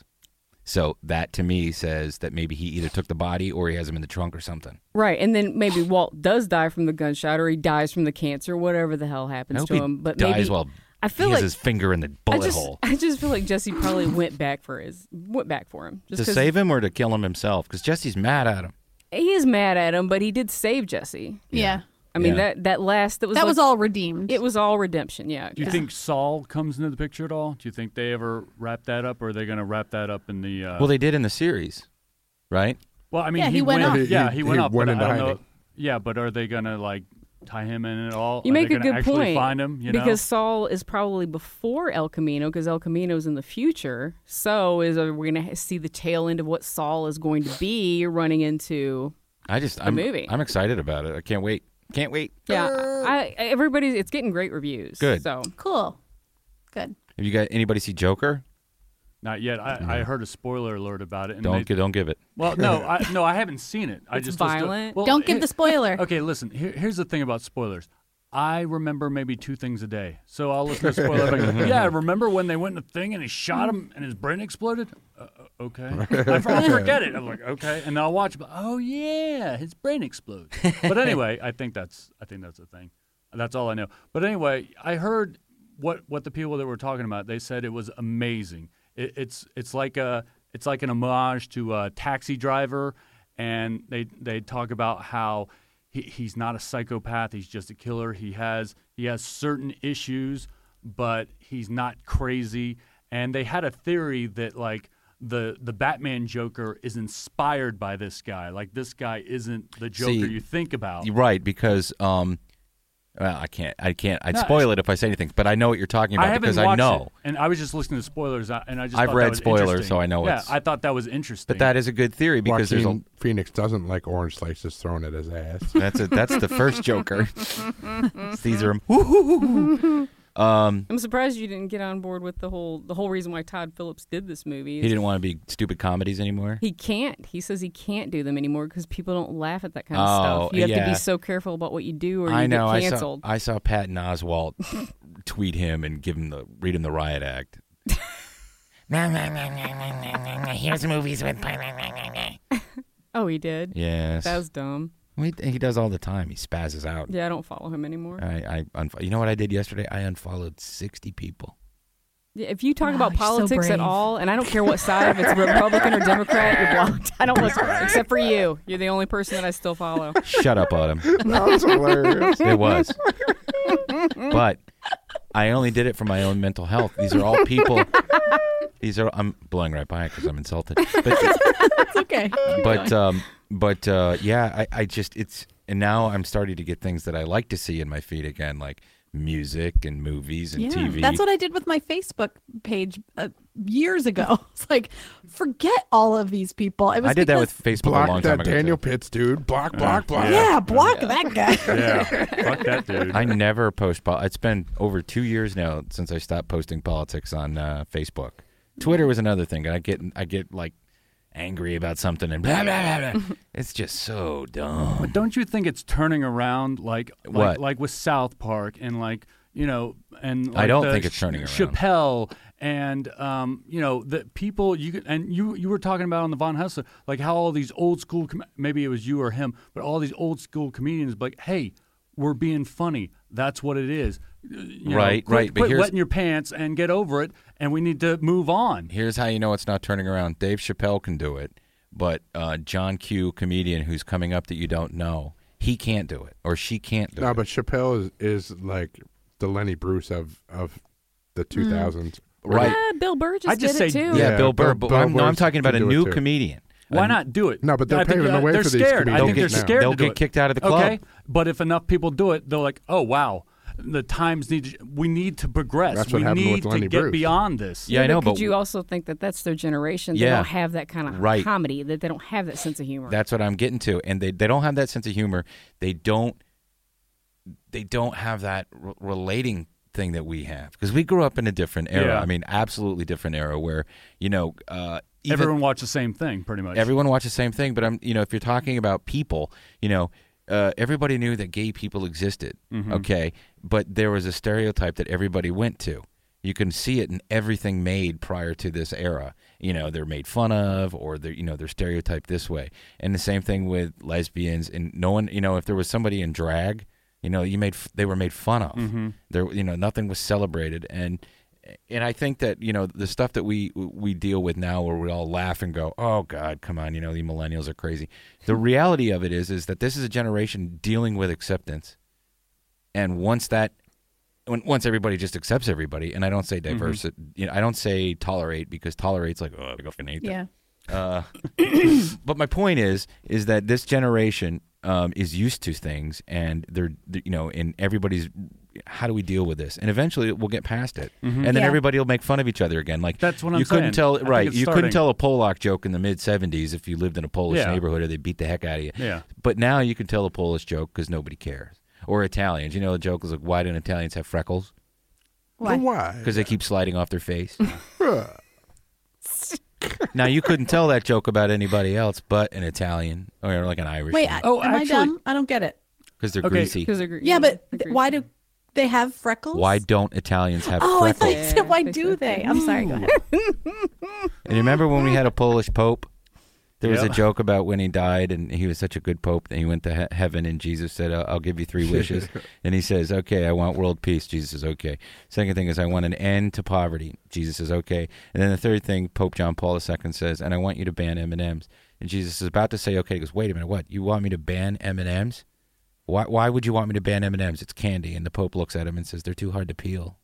So that to me says that maybe he either took the body or he has him in the trunk or something. Right, and then maybe Walt does die from the gunshot, or he dies from the cancer, whatever the hell happens I hope to he him. But dies maybe while I feel he has like his finger in the bullet hole. I just feel like Jesse probably went back for him, just To 'cause save him or to kill him himself? Because Jesse's mad at him. he is mad at him, but he did save Jesse. Yeah. I mean Yeah. that was all redeemed. It was all redemption. Yeah. Do you think Saul comes into the picture at all? Do you think they ever wrap that up, or are they going to wrap that up in the? Well, they did in the series, right? Well, I mean, Yeah, he went off. He went off. went but into I don't know. hiding. Yeah, but are they going to tie him in at all? You Are make they a gonna good actually point. Find him, because Saul is probably before El Camino, because El Camino's in the future. So are we going to see the tail end of what Saul is going to be running into? I'm movie. I'm excited about it. I can't wait. Can't wait. Yeah, it's getting great reviews. Good. So Cool. Good. Have you got anybody see Joker? Not yet. I heard a spoiler alert about it. And Don't give it. Well, no, I haven't seen it. I It's just violent. Well, Don't give the spoiler. Okay, listen. Here's the thing about spoilers. I remember maybe 2 things a day, so I'll listen to spoilers. Yeah, remember when they went in the thing and he shot him and his brain exploded? Okay, I forget it. I'm like, okay, and then I'll watch it. Oh yeah, his brain explodes. But anyway, I think that's a thing. That's all I know. But anyway, I heard what the people that were talking about. They said it was amazing. It's like an homage to Taxi Driver, and they talk about how he's not a psychopath. He's just a killer. He has certain issues, but he's not crazy. And they had a theory that the Batman Joker is inspired by this guy. Like this guy isn't the Joker you think about. Right, because well, I can't. I'd spoil it if I say anything, but I know what you're talking about because I know. It, and I was just listening to spoilers, and I just I've thought read that was spoilers, interesting. so I know. Yeah, I thought that was interesting. But that is a good theory because Joaquin Phoenix doesn't like orange slices thrown at his ass. That's the first Joker. Caesar. I'm surprised you didn't get on board with the whole reason why Todd Phillips did this movie. He didn't want to be stupid comedies anymore. He can't. He says he can't do them anymore because people don't laugh at that kind of stuff. You have to be so careful about what you do, or you get canceled. I saw Patton Oswalt tweet him and read him the Riot Act. Here's movies with. Oh, he did. Yes, that was dumb. He does all the time. He spazzes out. Yeah, I don't follow him anymore. You know what I did yesterday? I unfollowed 60 people. Yeah, if you talk about you're so politics at brave. all, and I don't care what side, if it's Republican or Democrat, you're blocked. I don't listen, except for you. You're the only person that I still follow. Shut up, Autumn. That was hilarious. It was. But I only did it for my own mental health. These are all people. I'm blowing right by it because I'm insulted. But, It's okay. Yeah, I just and now I'm starting to get things that I like to see in my feed again, like music and movies and TV. That's what I did with my Facebook page years ago. It's like, forget all of these people. It was I did that with Facebook block a long time that ago. Daniel too. Pitts dude. Block. Yeah, block that guy. Yeah, fuck that dude. I never post. It's been over 2 years now since I stopped posting politics on Facebook. Twitter was another thing. I get like angry about something and blah blah blah blah. It's just so dumb. But don't you think it's turning around like What? like with South Park and like, you know, and like I don't the think it's turning around. Chappelle and you know, the people you were talking about on the Von Hustler, like how all these old school maybe it was you or him, but all these old school comedians like, hey, we're being funny. That's what it is. You Right, know, right. But Quit here's- wetting your pants and get over it, and we need to move on. Here's how you know it's not turning around. Dave Chappelle can do it, but John Q, comedian who's coming up that you don't know, he can't do it, or she can't do it. No, but Chappelle is like the Lenny Bruce of the 2000s. Right. Bill Burr just I just did it say- too. Yeah, Bill Burr. But I'm Burr talking about a can do it new too. comedian. Why not do it? No, but they're I think, paving the way they're for these scared. I comedians think they're now. scared They'll to do get it. kicked out of the club. Okay, but if enough people do it, they're like, oh wow, the times we need to progress. That's what we happened need with to Lenny get Bruce. beyond this. Yeah, I know, But could but you also think that that's their generation? They Yeah. don't have that kind of Right. comedy. That they don't have that sense of humor. that's what I'm getting to. And they don't have that sense of humor. They don't have that relating thing that we have, because we grew up in a different era. Yeah. I mean, absolutely different era where, you know, even Everyone watched the same thing, pretty much. everyone watched the same thing. But if you're talking about people, you know, everybody knew that gay people existed. Mhm. Okay, but there was a stereotype that everybody went to. You can see it in everything made prior to this era. You know, they're made fun of, or they're stereotyped this way. And the same thing with lesbians. And no one, if there was somebody in drag, they were made fun of. Mm-hmm. There, nothing was celebrated. And I think that the stuff that we deal with now, where we all laugh and go, "Oh God, come on!" You millennials are crazy. The reality of it is that this is a generation dealing with acceptance, and once everybody just accepts everybody, and I don't say diverse, I don't say tolerate, because tolerate's like, oh, I fucking hate that. Yeah. But my point is that this generation is used to things, and they're and everybody's, how do we deal with this? And eventually we'll get past it, and then Yeah. everybody will make fun of each other again. Like, That's what I'm you couldn't saying. tell, I think right? it's You couldn't starting. tell a Polak joke in the mid-'70s if you lived in a Polish Yeah. neighborhood, or they beat the heck out of you. Yeah. But now you can tell a Polish joke because nobody cares. Or Italians, the joke is like, why don't Italians have freckles? Why? Because they keep sliding off their face. Now, you couldn't tell that joke about anybody else but an Italian or like an Irish. Wait, one. am I dumb? I don't get it. Because they're Okay. greasy. Yeah, but why do they have freckles? Why don't Italians have Oh, I freckles? thought you said, why do they? I'm sorry, go ahead. And you remember when we had a Polish pope? There was a Yep. joke about when he died, and he was such a good pope that he went to heaven, and Jesus said, I'll give you 3 wishes. And he says, okay, I want world peace. Jesus says, okay. Second thing is, I want an end to poverty. Jesus says, okay. And then the third thing, Pope John Paul II says, and I want you to ban M&Ms. And Jesus is about to say, okay. He goes, wait a minute, what? You want me to ban M&Ms? Why would you want me to ban M&Ms? It's candy. And the Pope looks at him and says, they're too hard to peel.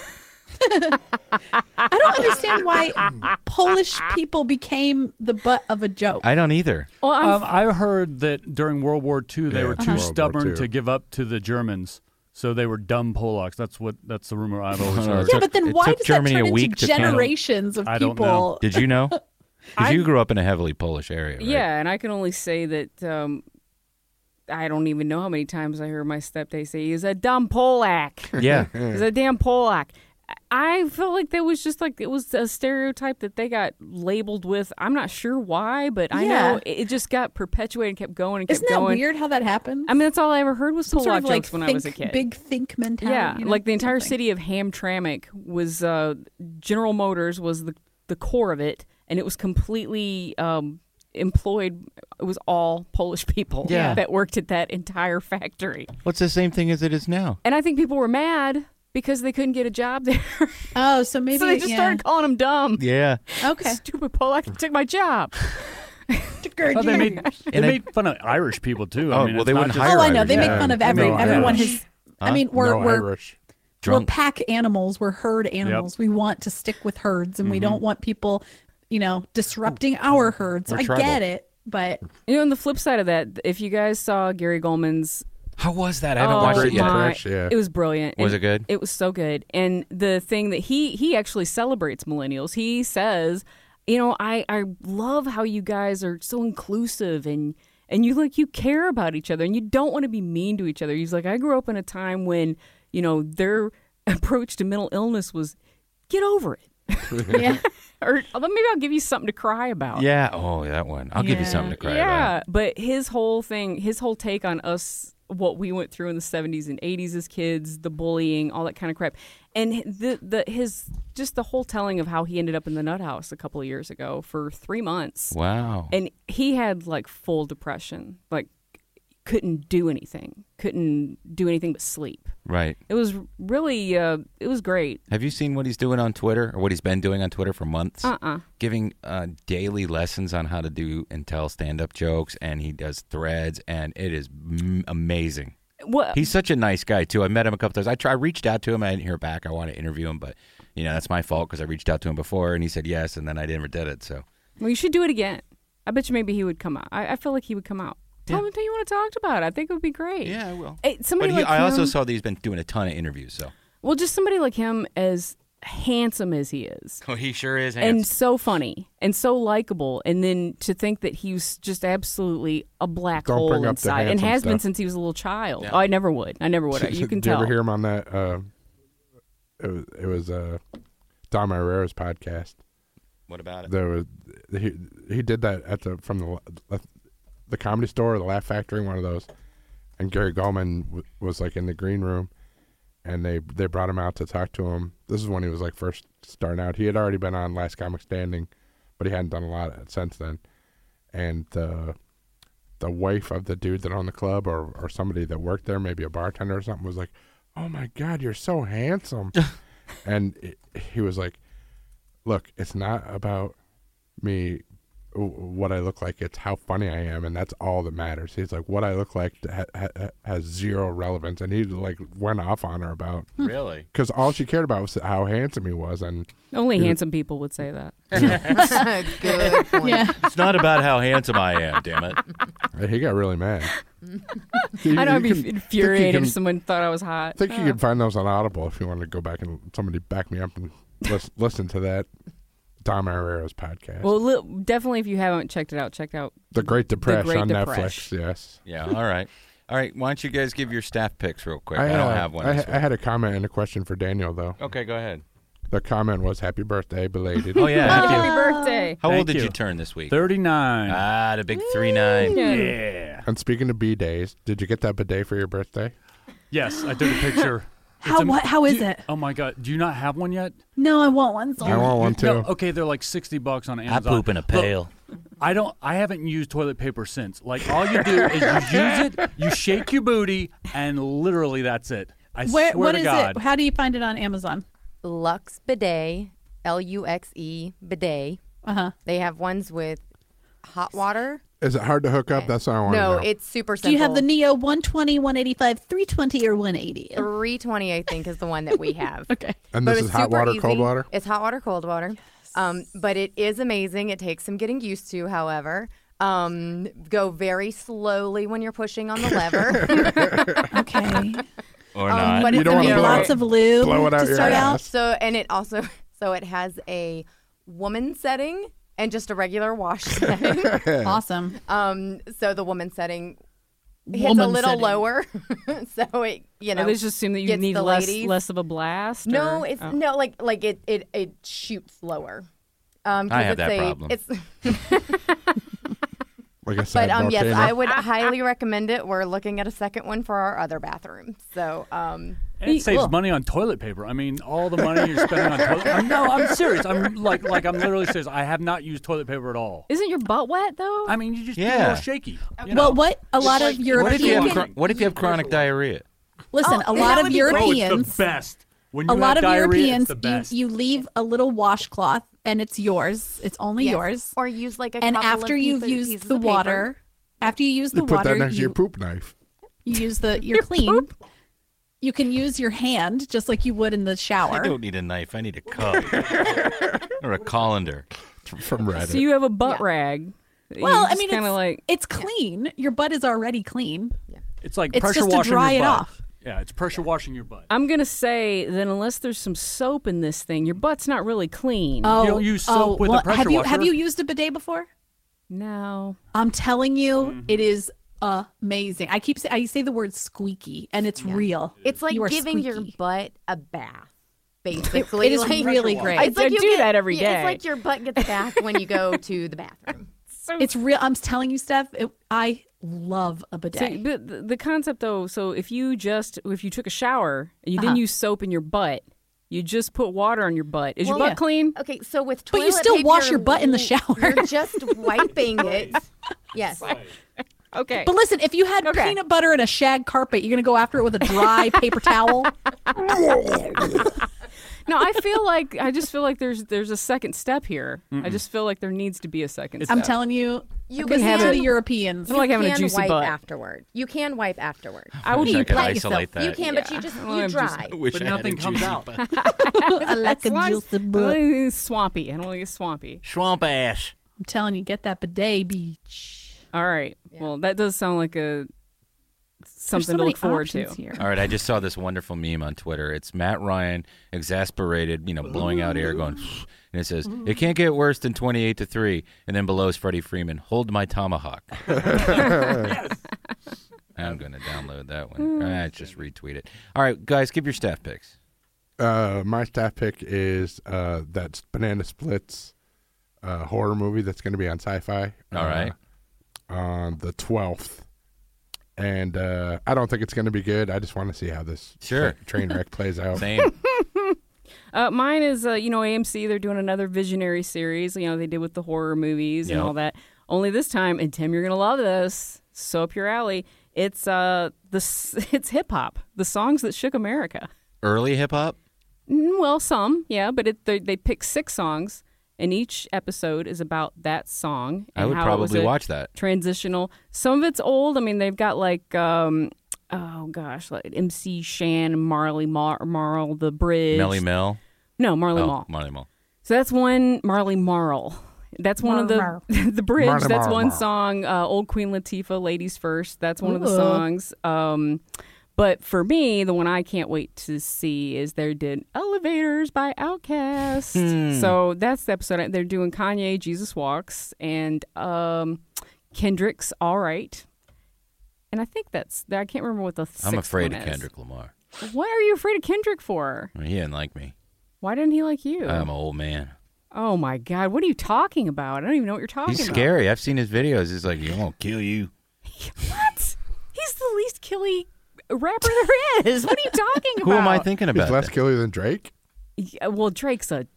I don't understand why Polish people became the butt of a joke. I don't either. Well, I heard that during World War II they Yeah, were too World War stubborn II. to give up to the Germans, so they were dumb Polacks. That's the rumor I've always No, heard. Yeah, but then it why took does Germany that a turn week into to count 'em. generations of I don't people? know. Did you know? Because you grew up in a heavily Polish area, right? Yeah, and I can only say that I don't even know how many times I heard my stepdad say, he's a dumb Polak. Yeah. He's a damn Polak. I felt like that was just like, it was a stereotype that they got labeled with. I'm not sure why, but I Yeah. know it just got perpetuated and kept going and kept Isn't that going. weird how that happens? I mean, that's all I ever heard was Some Polak sort of like jokes when I was a kid. big think mentality. Yeah, you know, like the entire something. city of Hamtramck was General Motors was the core of it, and it was completely employed. It was all Polish people Yeah. that worked at that entire factory. What's the same thing as it is now? And I think people were mad because they couldn't get a job there. Oh, so maybe so they just started calling them dumb. Yeah. Okay. Stupid Polak took my job. Oh, they made fun of Irish people too. Oh, I mean, well, it's they not wouldn't just- hire Oh, I know. They make Yeah. fun of No everyone. Irish. Has. I mean, No we're Irish. we're pack animals. We're herd animals. We want to stick with herds, and we don't want people, disrupting our herds. We're I tribal. get it, but On the flip side of that, if you guys saw Gary Goldman's How was that? I haven't watched it yet. Fresh, yeah. It was brilliant. Was And it good? It was so good. And the thing that he actually celebrates millennials. He says, I love how you guys are so inclusive and you care about each other and you don't want to be mean to each other. He's like, I grew up in a time when, their approach to mental illness was get over it. Yeah. Or maybe I'll give you something to cry about. Yeah. Oh, that one. I'll give you something to cry about. Yeah, but his whole take on us, what we went through in the 70s and 80s as kids, the bullying, all that kind of crap, and the whole telling of how he ended up in the nut house a couple of years ago for 3 months. Wow. And he had like full depression, like couldn't do anything but sleep. Right. It was really, it was great. Have you seen what he's doing on Twitter, or what he's been doing on Twitter for months? Giving daily lessons on how to do and tell stand-up jokes, and he does threads, and it is amazing. What? He's such a nice guy, too. I met him a couple times. I reached out to him. I didn't hear back. I want to interview him, but, that's my fault because I reached out to him before, and he said yes, and then I never did it. So. Well, you should do it again. I bet you maybe he would come out. I feel like he would come out. Tell him you want to talk about it. I think it would be great. Yeah, I will. Hey, I also saw that he's been doing a ton of interviews. So. Well, just somebody like him, as handsome as he is. Oh, he sure is handsome. And so funny and so likable. And then to think that he was just absolutely a black hole inside and has been since he was a little child. Yeah. Oh, I never would. You can tell. Did you ever hear him on that? It was Dom Irrera's podcast. What about it? There was he did that from the Comedy Store or the Laugh Factory, one of those, and Gary Gulman was like in the green room, and they brought him out to talk to him. This is when he was like first starting out. He had already been on Last Comic Standing, but he hadn't done a lot since then. And the wife of the dude that owned the club, or somebody that worked there, maybe a bartender or something, was like, "Oh my God, you're so handsome," and he was like, "Look, it's not about me." What I look like, it's how funny I am, and that's all that matters. He's like, what I look like has zero relevance, and he like went off on her about really, because all she cared about was how handsome he was, and only handsome people would say that. Good point. Yeah. It's not about how handsome I am, damn it. He got really mad. I know I'd be infuriated if someone thought I was hot. I think you can find those on Audible if you want to go back and somebody back me up and listen to that. Dom Irrera's podcast. Well, definitely, if you haven't checked it out, check out The Great Depression on Netflix. Yes. Yeah. All right. Why don't you guys give your staff picks real quick? I don't have one. I had a comment and a question for Daniel, though. Okay, go ahead. The comment was "Happy birthday, belated." Oh yeah, happy birthday! How old did you turn this week? 39. Ah, the big 39. Yeah. And speaking of B-days, did you get that bidet for your birthday? Yes, I took a picture. How is it? Oh my God! Do you not have one yet? No, I want one. I want one too. No, okay, they're like $60 on Amazon. I poop in a pail. Look, I haven't used toilet paper since. Like all you do is you use it, you shake your booty, and literally that's it. I swear what to is God. it? How do you find it on Amazon? Lux Bidet, Luxe bidet. They have ones with hot water. Is it hard to hook up? That's what I want to know. No, it's super simple. Do you have the Neo 120, 185, 320, or 180? 320, I think, is the one that we have. Okay. And this is hot water, cold water? It's hot water, cold water. But it is amazing. It takes some getting used to, however. Go very slowly when you're pushing on the lever. Okay. Or not. But you don't want to lots of lube blow it out to your start ass. out. And it also, it has a woman setting and just a regular wash setting. Awesome. So the woman setting hits a little lower. So it, I just assume that you need less of a blast. No, it's no like it shoots lower. I have that problem. It's like I said, but yes, I would highly recommend it. We're looking at a second one for our other bathroom. So and it saves money on toilet paper. I mean, all the money you're spending on toilet paper. I'm serious. I'm like I'm literally serious. I have not used toilet paper at all. Isn't your butt wet though? I mean, you just get a little shaky. You Well, know? what a lot of Europeans. What if you have chronic diarrhea? Listen, a lot of Europeans. Oh, it's the best. When you A lot have of diarrhea, Europeans, it's the best. you leave a little washcloth, and it's yours. It's only yours. Or use like a and couple after of you've pieces used of the paper. water, after you use the you put water, that next to your poop knife. You use you're clean. You can use your hand just like you would in the shower. I don't need a knife. I need a cup or a colander from Reddit. So you have a butt rag. Well, I mean, kind of like it's clean. Your butt is already clean. Yeah. It's like It's pressure just to washing dry your it butt. off. Yeah, it's pressure washing your butt. I'm gonna say that unless there's some soap in this thing, your butt's not really clean. Oh, You don't use soap with a pressure washer. Have you used a bidet before? No. I'm telling you, Mm-hmm. it is amazing. I say the word squeaky, and it's real. It's like You are giving your squeaky. butt a bath. basically. It is really great. It's like I you do that every yeah, day. It's like your butt gets back when you go to the bathroom. It's real. I'm telling you, Steph, I love a bidet. So, but the concept though, so if you took a shower and you didn't use soap in your butt, you just put water on your butt. Is your butt clean? Okay, so with But toilet you still paper, wash your butt in the shower. You're just wiping it. Yes. Okay. But listen, if you had peanut butter and a shag carpet, you're going to go after it with a dry paper towel? No, I just feel like there's a second step here. I just feel like there needs to be a second step. I'm telling you, You can can have have the Europeans. I don't like having a juicy wipe butt. afterward. You can wipe afterward. I would wish I be could proud of isolate yourself. that. You can, but you just you dry. But nothing comes out. I like a juicy butt. It's swampy. I don't like it swampy. Swamp ass. I'm telling you, get that bidet beach. All right. Well, that does sound like something so to many look forward to. options here. All right, I just saw this wonderful meme on Twitter. It's Matt Ryan, exasperated, blowing out air, going, and it says, "It can't get worse than 28-3." And then below is Freddie Freeman, "Hold my tomahawk." I'm going to download that one. I just retweet it. All right, guys, give your staff picks. My staff pick is that Banana Splits horror movie that's going to be on Sci-Fi. All right. On the 12th. And I don't think it's going to be good. I just want to see how this train wreck plays out. Same. Mine is, AMC. They're doing another Visionary series. They did with the horror movies and all that. Only this time, and Tim, you're going to love this. So up your alley. It's it's hip hop. The songs that shook America. Early hip hop? Well, some, yeah, but they pick 6 songs. And each episode is about that song. And I would how probably it was watch that. Transitional. Some of it's old. I mean, they've got like, like MC Shan, Marley Marl, The Bridge. Melly Mel? No, Marley Marl. Marley Marl. So that's one, Marley Marl. That's one of the The Bridge. Marley that's Marl, one Marl. song. Old Queen Latifah, Ladies First. That's one of the songs. But for me, the one I can't wait to see is they did Elevators by Outkast. So that's the episode. They're doing Kanye, Jesus Walks, and Kendrick's All Right. And I think I can't remember what the sixth I'm afraid one of is. Kendrick Lamar. What are you afraid of Kendrick for? He didn't like me. Why didn't he like you? I'm an old man. Oh, my God. What are you talking about? I don't even know what you're talking He's about. scary. I've seen his videos. He's like, "You won't kill you." What? He's the least killy rapper there is. What are you talking about? Who am I thinking about? He's less killer than Drake? Yeah, well, Drake's a...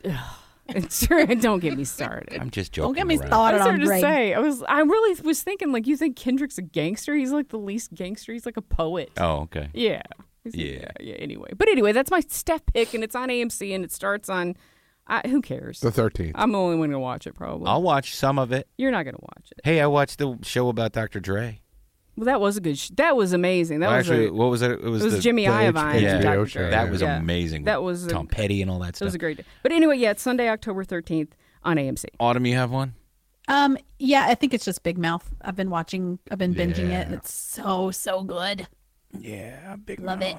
Don't get me started. I'm just joking. Don't get me around. started I on started to Drake. say, I really was thinking, like, you think Kendrick's a gangster? He's like the least gangster. He's like a poet. Oh, okay. Yeah. Yeah. Anyway. But anyway, that's my step pick, and it's on AMC, and it starts on... who cares? The 13th. I'm the only one going to watch it, probably. I'll watch some of it. You're not going to watch it. Hey, I watched the show about Dr. Dre. Well, that was a good... that was amazing. That was Actually, what was it? It was the the Jimmy Iovine. Yeah, Dr. Dre. that was Yeah. amazing. That was Tom Petty and all that It stuff. was a great day. But anyway, yeah, it's Sunday, October 13th on AMC. Autumn, you have one? Yeah, I think it's just Big Mouth. I've been binging it, and it's so good. Yeah, Big Love it.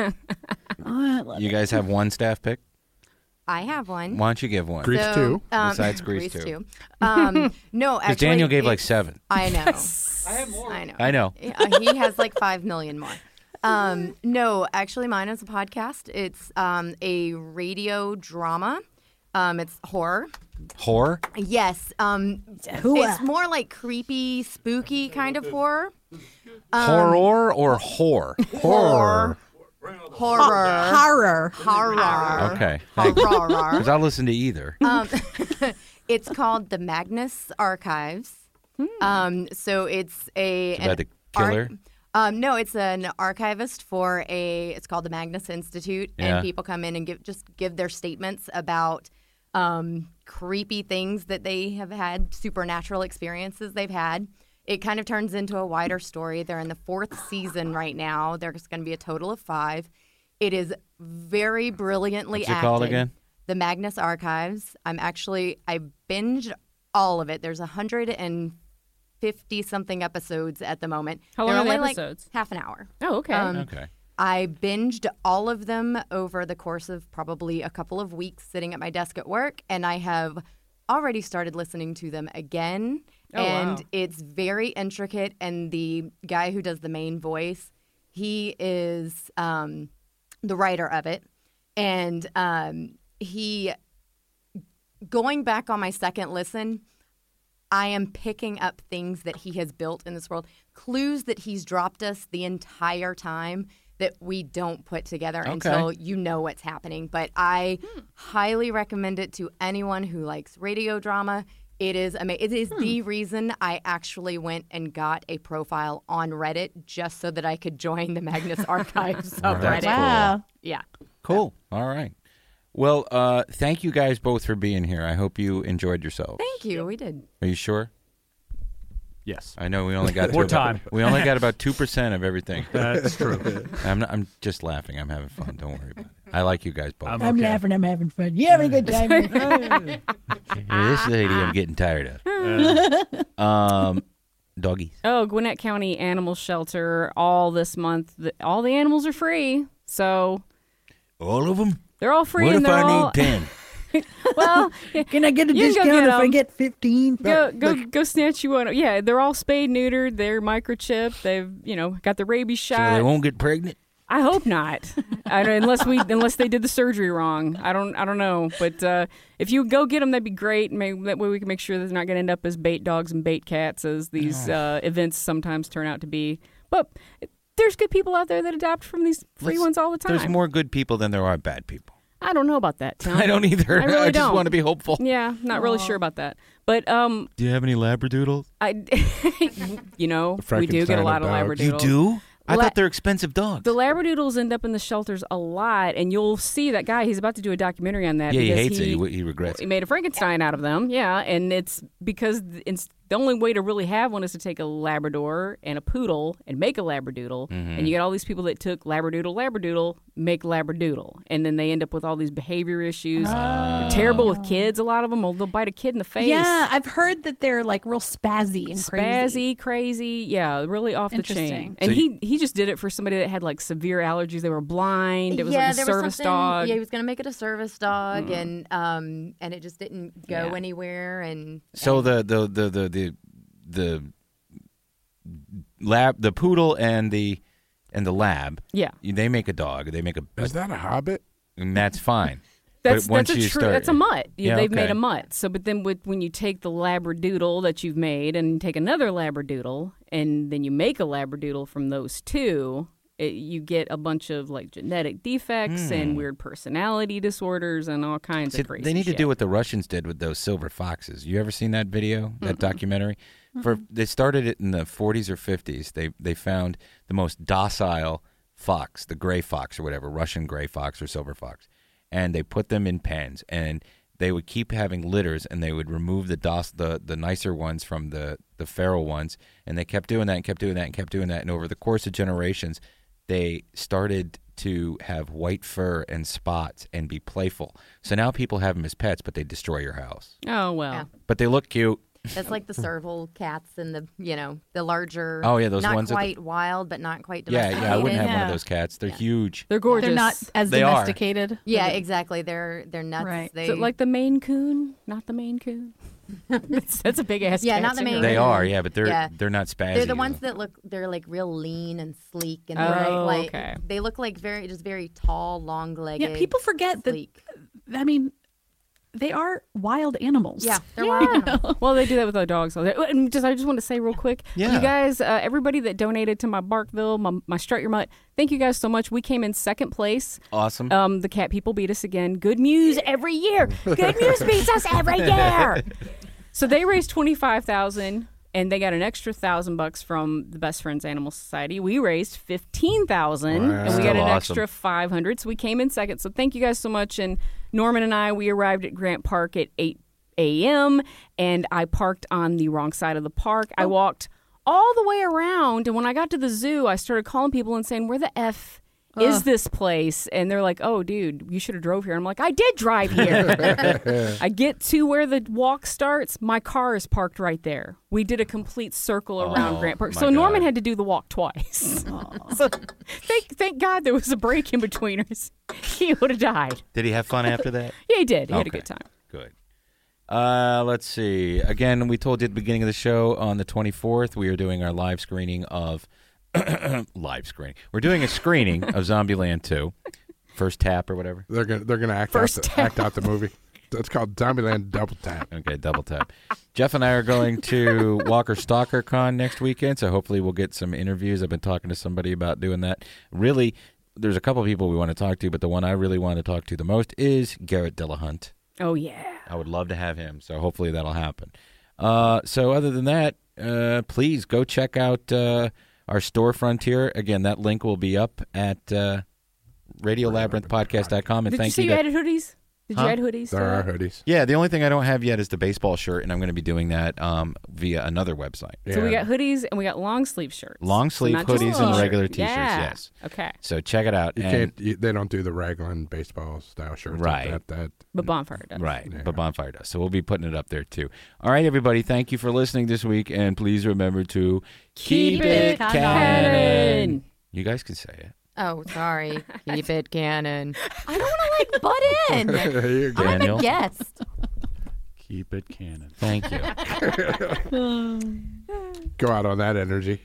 Oh, I love You it. guys have one staff pick? I have one. Why don't you give one? Grease 2. Besides Grease 2. 2. No, Because actually. Daniel gave like it's- 7. I know. I have more. I know. He has like 5 million more. No, actually, mine is a podcast. It's a radio drama. It's horror. Horror? Yes. It's more like creepy, spooky kind of horror. Horror or whore? Horror. Horror. Okay. Thanks. Horror. Because I'll listen to either. It's called the Magnus Archives. So it's It's about the killer? No, it's an archivist for it's called the Magnus Institute, Yeah. and people come in and give their statements about creepy things that they have had, supernatural experiences they've had. It kind of turns into a wider story. They're in the 4th season right now. There's going to be a total of 5. It is very brilliantly What's it acted. called again? The Magnus Archives. I binged all of it. There's 150-something episodes at the moment. How long They're are the only episodes? Like half an hour. Oh, okay. Okay. I binged all of them over the course of probably a couple of weeks sitting at my desk at work, and I have already started listening to them again. Oh, and wow. it's very intricate, and the guy who does the main voice, he is the writer of it. And he, going back on my second listen, I am picking up things that he has built in this world, clues that he's dropped us the entire time that we don't put together until you know what's happening. But I highly recommend it to anyone who likes radio drama. It is amazing. It is the reason I actually went and got a profile on Reddit just so that I could join the Magnus Archives subreddit. Wow. Yeah. Cool. All right. Well, thank you guys both for being here. I hope you enjoyed yourselves. Thank you. We did. Are you sure? Yes. I know we only got more time. We only got about 2% of everything. That's true. I'm just laughing. I'm having fun. Don't worry about it. I like you guys both. I'm laughing. I'm having fun. You having a good time? This lady, I'm getting tired of. Doggies. Oh, Gwinnett County Animal Shelter. All this month, all the animals are free. So all of them. They're all free. What and if they're I all... need 10? Well, can I get a discount if I get 15? Go snatch you one. Yeah, they're all spayed, neutered. They're microchipped. They've got the rabies shot. So they won't get pregnant. I hope not. Unless they did the surgery wrong. I don't know. But if you go get them, that'd be great. That way we can make sure they're not going to end up as bait dogs and bait cats as these events sometimes turn out to be. But there's good people out there that adopt from these free ones all the time. There's more good people than there are bad people. I don't know about that, Tim. I don't either. I really just don't. want to be hopeful. Yeah, not really sure about that. But do you have any labradoodles? We do get a lot of labradoodles. You do? I thought they're expensive dogs. The labradoodles end up in the shelters a lot, and you'll see that guy. He's about to do a documentary on that. Yeah, he hates it. He regrets it. He made a Frankenstein out of them. Yeah, and it's because the only way to really have one is to take a Labrador and a poodle and make a labradoodle. Mm-hmm. And you get all these people that took labradoodle, make labradoodle, and then they end up with all these behavior issues. They're terrible with kids. A lot of them, they'll bite a kid in the face. Yeah, I've heard that they're like real spazzy and crazy. Yeah, really off the chain. And So he just did it for somebody that had like severe allergies. They were blind. It was like a service dog. Yeah, he was going to make it a service dog, and it just didn't go anywhere. And so the poodle and the lab. Yeah, they make a dog. They make a. Is that a hobbit? And that's fine. That's but that's a mutt. Yeah, They've made a mutt. So, but then when you take the labradoodle that you've made and take another labradoodle, and then you make a labradoodle from those two, you get a bunch of like genetic defects and weird personality disorders and all kinds of crazy. They need shit. to do what the Russians did with those silver foxes. You ever seen that video, that documentary? They started it in the 40s or 50s. They found the most docile fox, the gray fox or whatever, Russian gray fox or silver fox, and they put them in pens, and they would keep having litters, and they would remove the nicer ones from the feral ones, and they kept doing that and kept doing that and kept doing that, and over the course of generations, they started to have white fur and spots and be playful. So now people have them as pets, but they destroy your house. Oh, well. Yeah. But they look cute. That's like the serval cats and the larger. Oh, yeah, those not ones. Not quite wild, but not quite domesticated. Yeah, I wouldn't have one of those cats. They're huge. They're gorgeous. They're not as domesticated. Yeah, exactly. They're nuts. Right. Is it like the Maine Coon? Not the Maine Coon. That's a big ass. Yeah, cat not the Maine Coon. They are, yeah, but they're not spazzy. They're the ones that they're like real lean and sleek, and okay. They look like very tall, long-legged. Yeah, people forget sleek. that. I mean, they are wild animals. Yeah, they're wild animals. Well, they do that with our dogs. And I just want to say real quick, you guys, everybody that donated to my Barkville, my Strut Your Mutt, thank you guys so much. We came in second place. Awesome. The cat people beat us again. Good Muse every year. Good Muse beats us every year. So they raised $25,000. And they got an extra $1,000 from the Best Friends Animal Society. We raised $15,000, and we got an extra $500. So we came in second. So thank you guys so much. And Norman and I, we arrived at Grant Park at 8 a.m. and I parked on the wrong side of the park. I walked all the way around, and when I got to the zoo, I started calling people and saying, "Where the F is this place?" And they're like, "Oh, dude, you should have drove here." I'm like, "I did drive here." I get to where the walk starts. My car is parked right there. We did a complete circle around Grant Park. So Norman had to do the walk twice. So thank God there was a break in between us. He would have died. Did he have fun after that? Yeah, he did. He had a good time. Good. Let's see. Again, we told you at the beginning of the show on the 24th, we are doing our live screening of... live screening. We're doing a screening of Zombieland 2. First tap or whatever. They're gonna act out the movie. It's called Zombieland Double Tap. Okay, Double Tap. Jeff and I are going to Walker Stalker Con next weekend, so hopefully we'll get some interviews. I've been talking to somebody about doing that. Really, there's a couple of people we want to talk to, but the one I really want to talk to the most is Garrett Dillahunt. Oh, yeah. I would love to have him, so hopefully that'll happen. So other than that, please go check out our store Frontier. Again, that link will be up at RadioLabyrinthPodcast.com. And Did thank you you say to... you added hoodies? Did you add hoodies? There are hoodies. Yeah, the only thing I don't have yet is the baseball shirt, and I'm going to be doing that via another website. So we got hoodies and we got long sleeve shirts. Long sleeve hoodies and regular T-shirts, yeah. yes. Okay. So check it out. They don't do the raglan baseball style shirts. Right. But Bonfire does. Right, but Bonfire does. So we'll be putting it up there, too. All right, everybody, thank you for listening this week, and please remember to keep it canon. You guys can say it. Oh, sorry. Keep it canon. I don't want to butt in. I'm Daniel. a guest. Keep it canon. Thank you. Go out on that energy.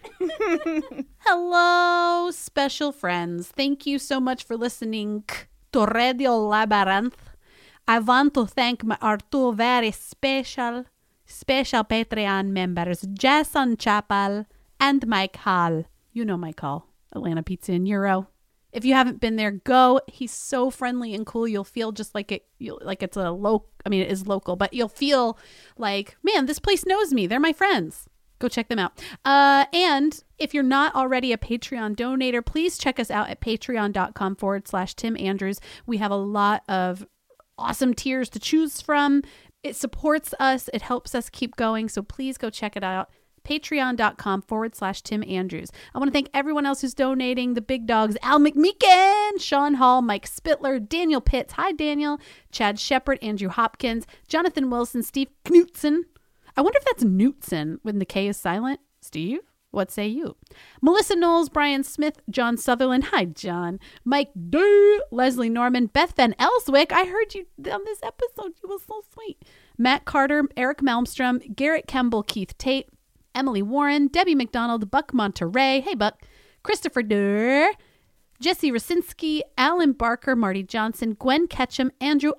Hello, special friends. Thank you so much for listening to Radio Labyrinth. I want to thank our two very special Patreon members, Jason Chappell and Mike Hall. You know Mike Hall. Atlanta Pizza and Euro. If you haven't been there, go. He's so friendly and cool. You'll feel just like it it's a local. I mean, it is local, but you'll feel like, man, this place knows me. They're my friends. Go check them out. And if you're not already a Patreon donator, please check us out at patreon.com/Tim Andrews. We have a lot of awesome tiers to choose from. It supports us. It helps us keep going. So please go check it out. Patreon.com/Tim Andrews. I want to thank everyone else who's donating. The big dogs, Al McMeekin, Sean Hall, Mike Spittler, Daniel Pitts. Hi, Daniel. Chad Shepard, Andrew Hopkins, Jonathan Wilson, Steve Knutson. I wonder if that's Knutson when the K is silent. Steve, what say you? Melissa Knowles, Brian Smith, John Sutherland. Hi, John. Mike Day, Leslie Norman, Beth Van Elswick. I heard you on this episode. You were so sweet. Matt Carter, Eric Malmstrom, Garrett Kemble, Keith Tate, Emily Warren, Debbie McDonald, Buck Monterey. Hey, Buck. Christopher Durr, Jesse Rosinski, Alan Barker, Marty Johnson, Gwen Ketchum, Andrew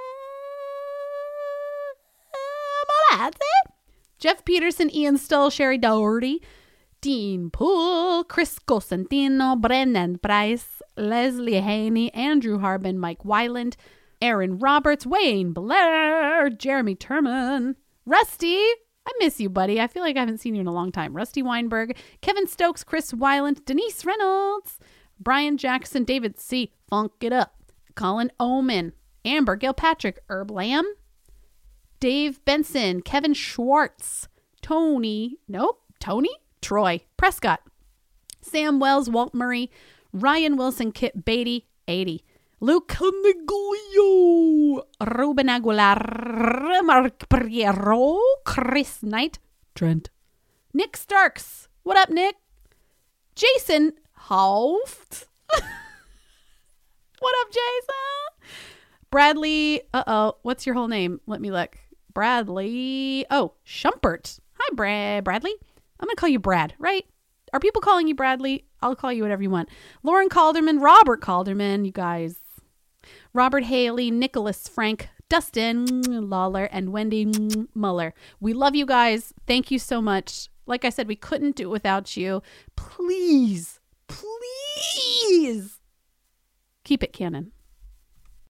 Jeff Peterson, Ian Stull, Sherry Doherty, Dean Poole, Chris Cosentino, Brendan Price, Leslie Haney, Andrew Harbin, Mike Weiland, Aaron Roberts, Wayne Blair, Jeremy Turman, Rusty. I miss you, buddy. I feel like I haven't seen you in a long time. Rusty Weinberg, Kevin Stokes, Chris Weiland, Denise Reynolds, Brian Jackson, David C. Funk It Up, Colin Oman, Amber Gilpatrick, Herb Lamb, Dave Benson, Kevin Schwartz, Tony, Troy Prescott, Sam Wells, Walt Murray, Ryan Wilson, Kit Beatty, 80, Luke Niglio, Ruben Aguilar, Mark Priero, Chris Knight, Trent, Nick Starks. What up, Nick? Jason Hauft. What up, Jason? Bradley. What's your whole name? Let me look. Bradley. Oh, Schumpert. Hi, Bradley. I'm going to call you Brad, right? Are people calling you Bradley? I'll call you whatever you want. Lauren Calderman, Robert Calderman, you guys. Robert Haley, Nicholas Frank, Dustin Lawler, and Wendy Muller. We love you guys. Thank you so much. Like I said, we couldn't do it without you. Please, please keep it canon.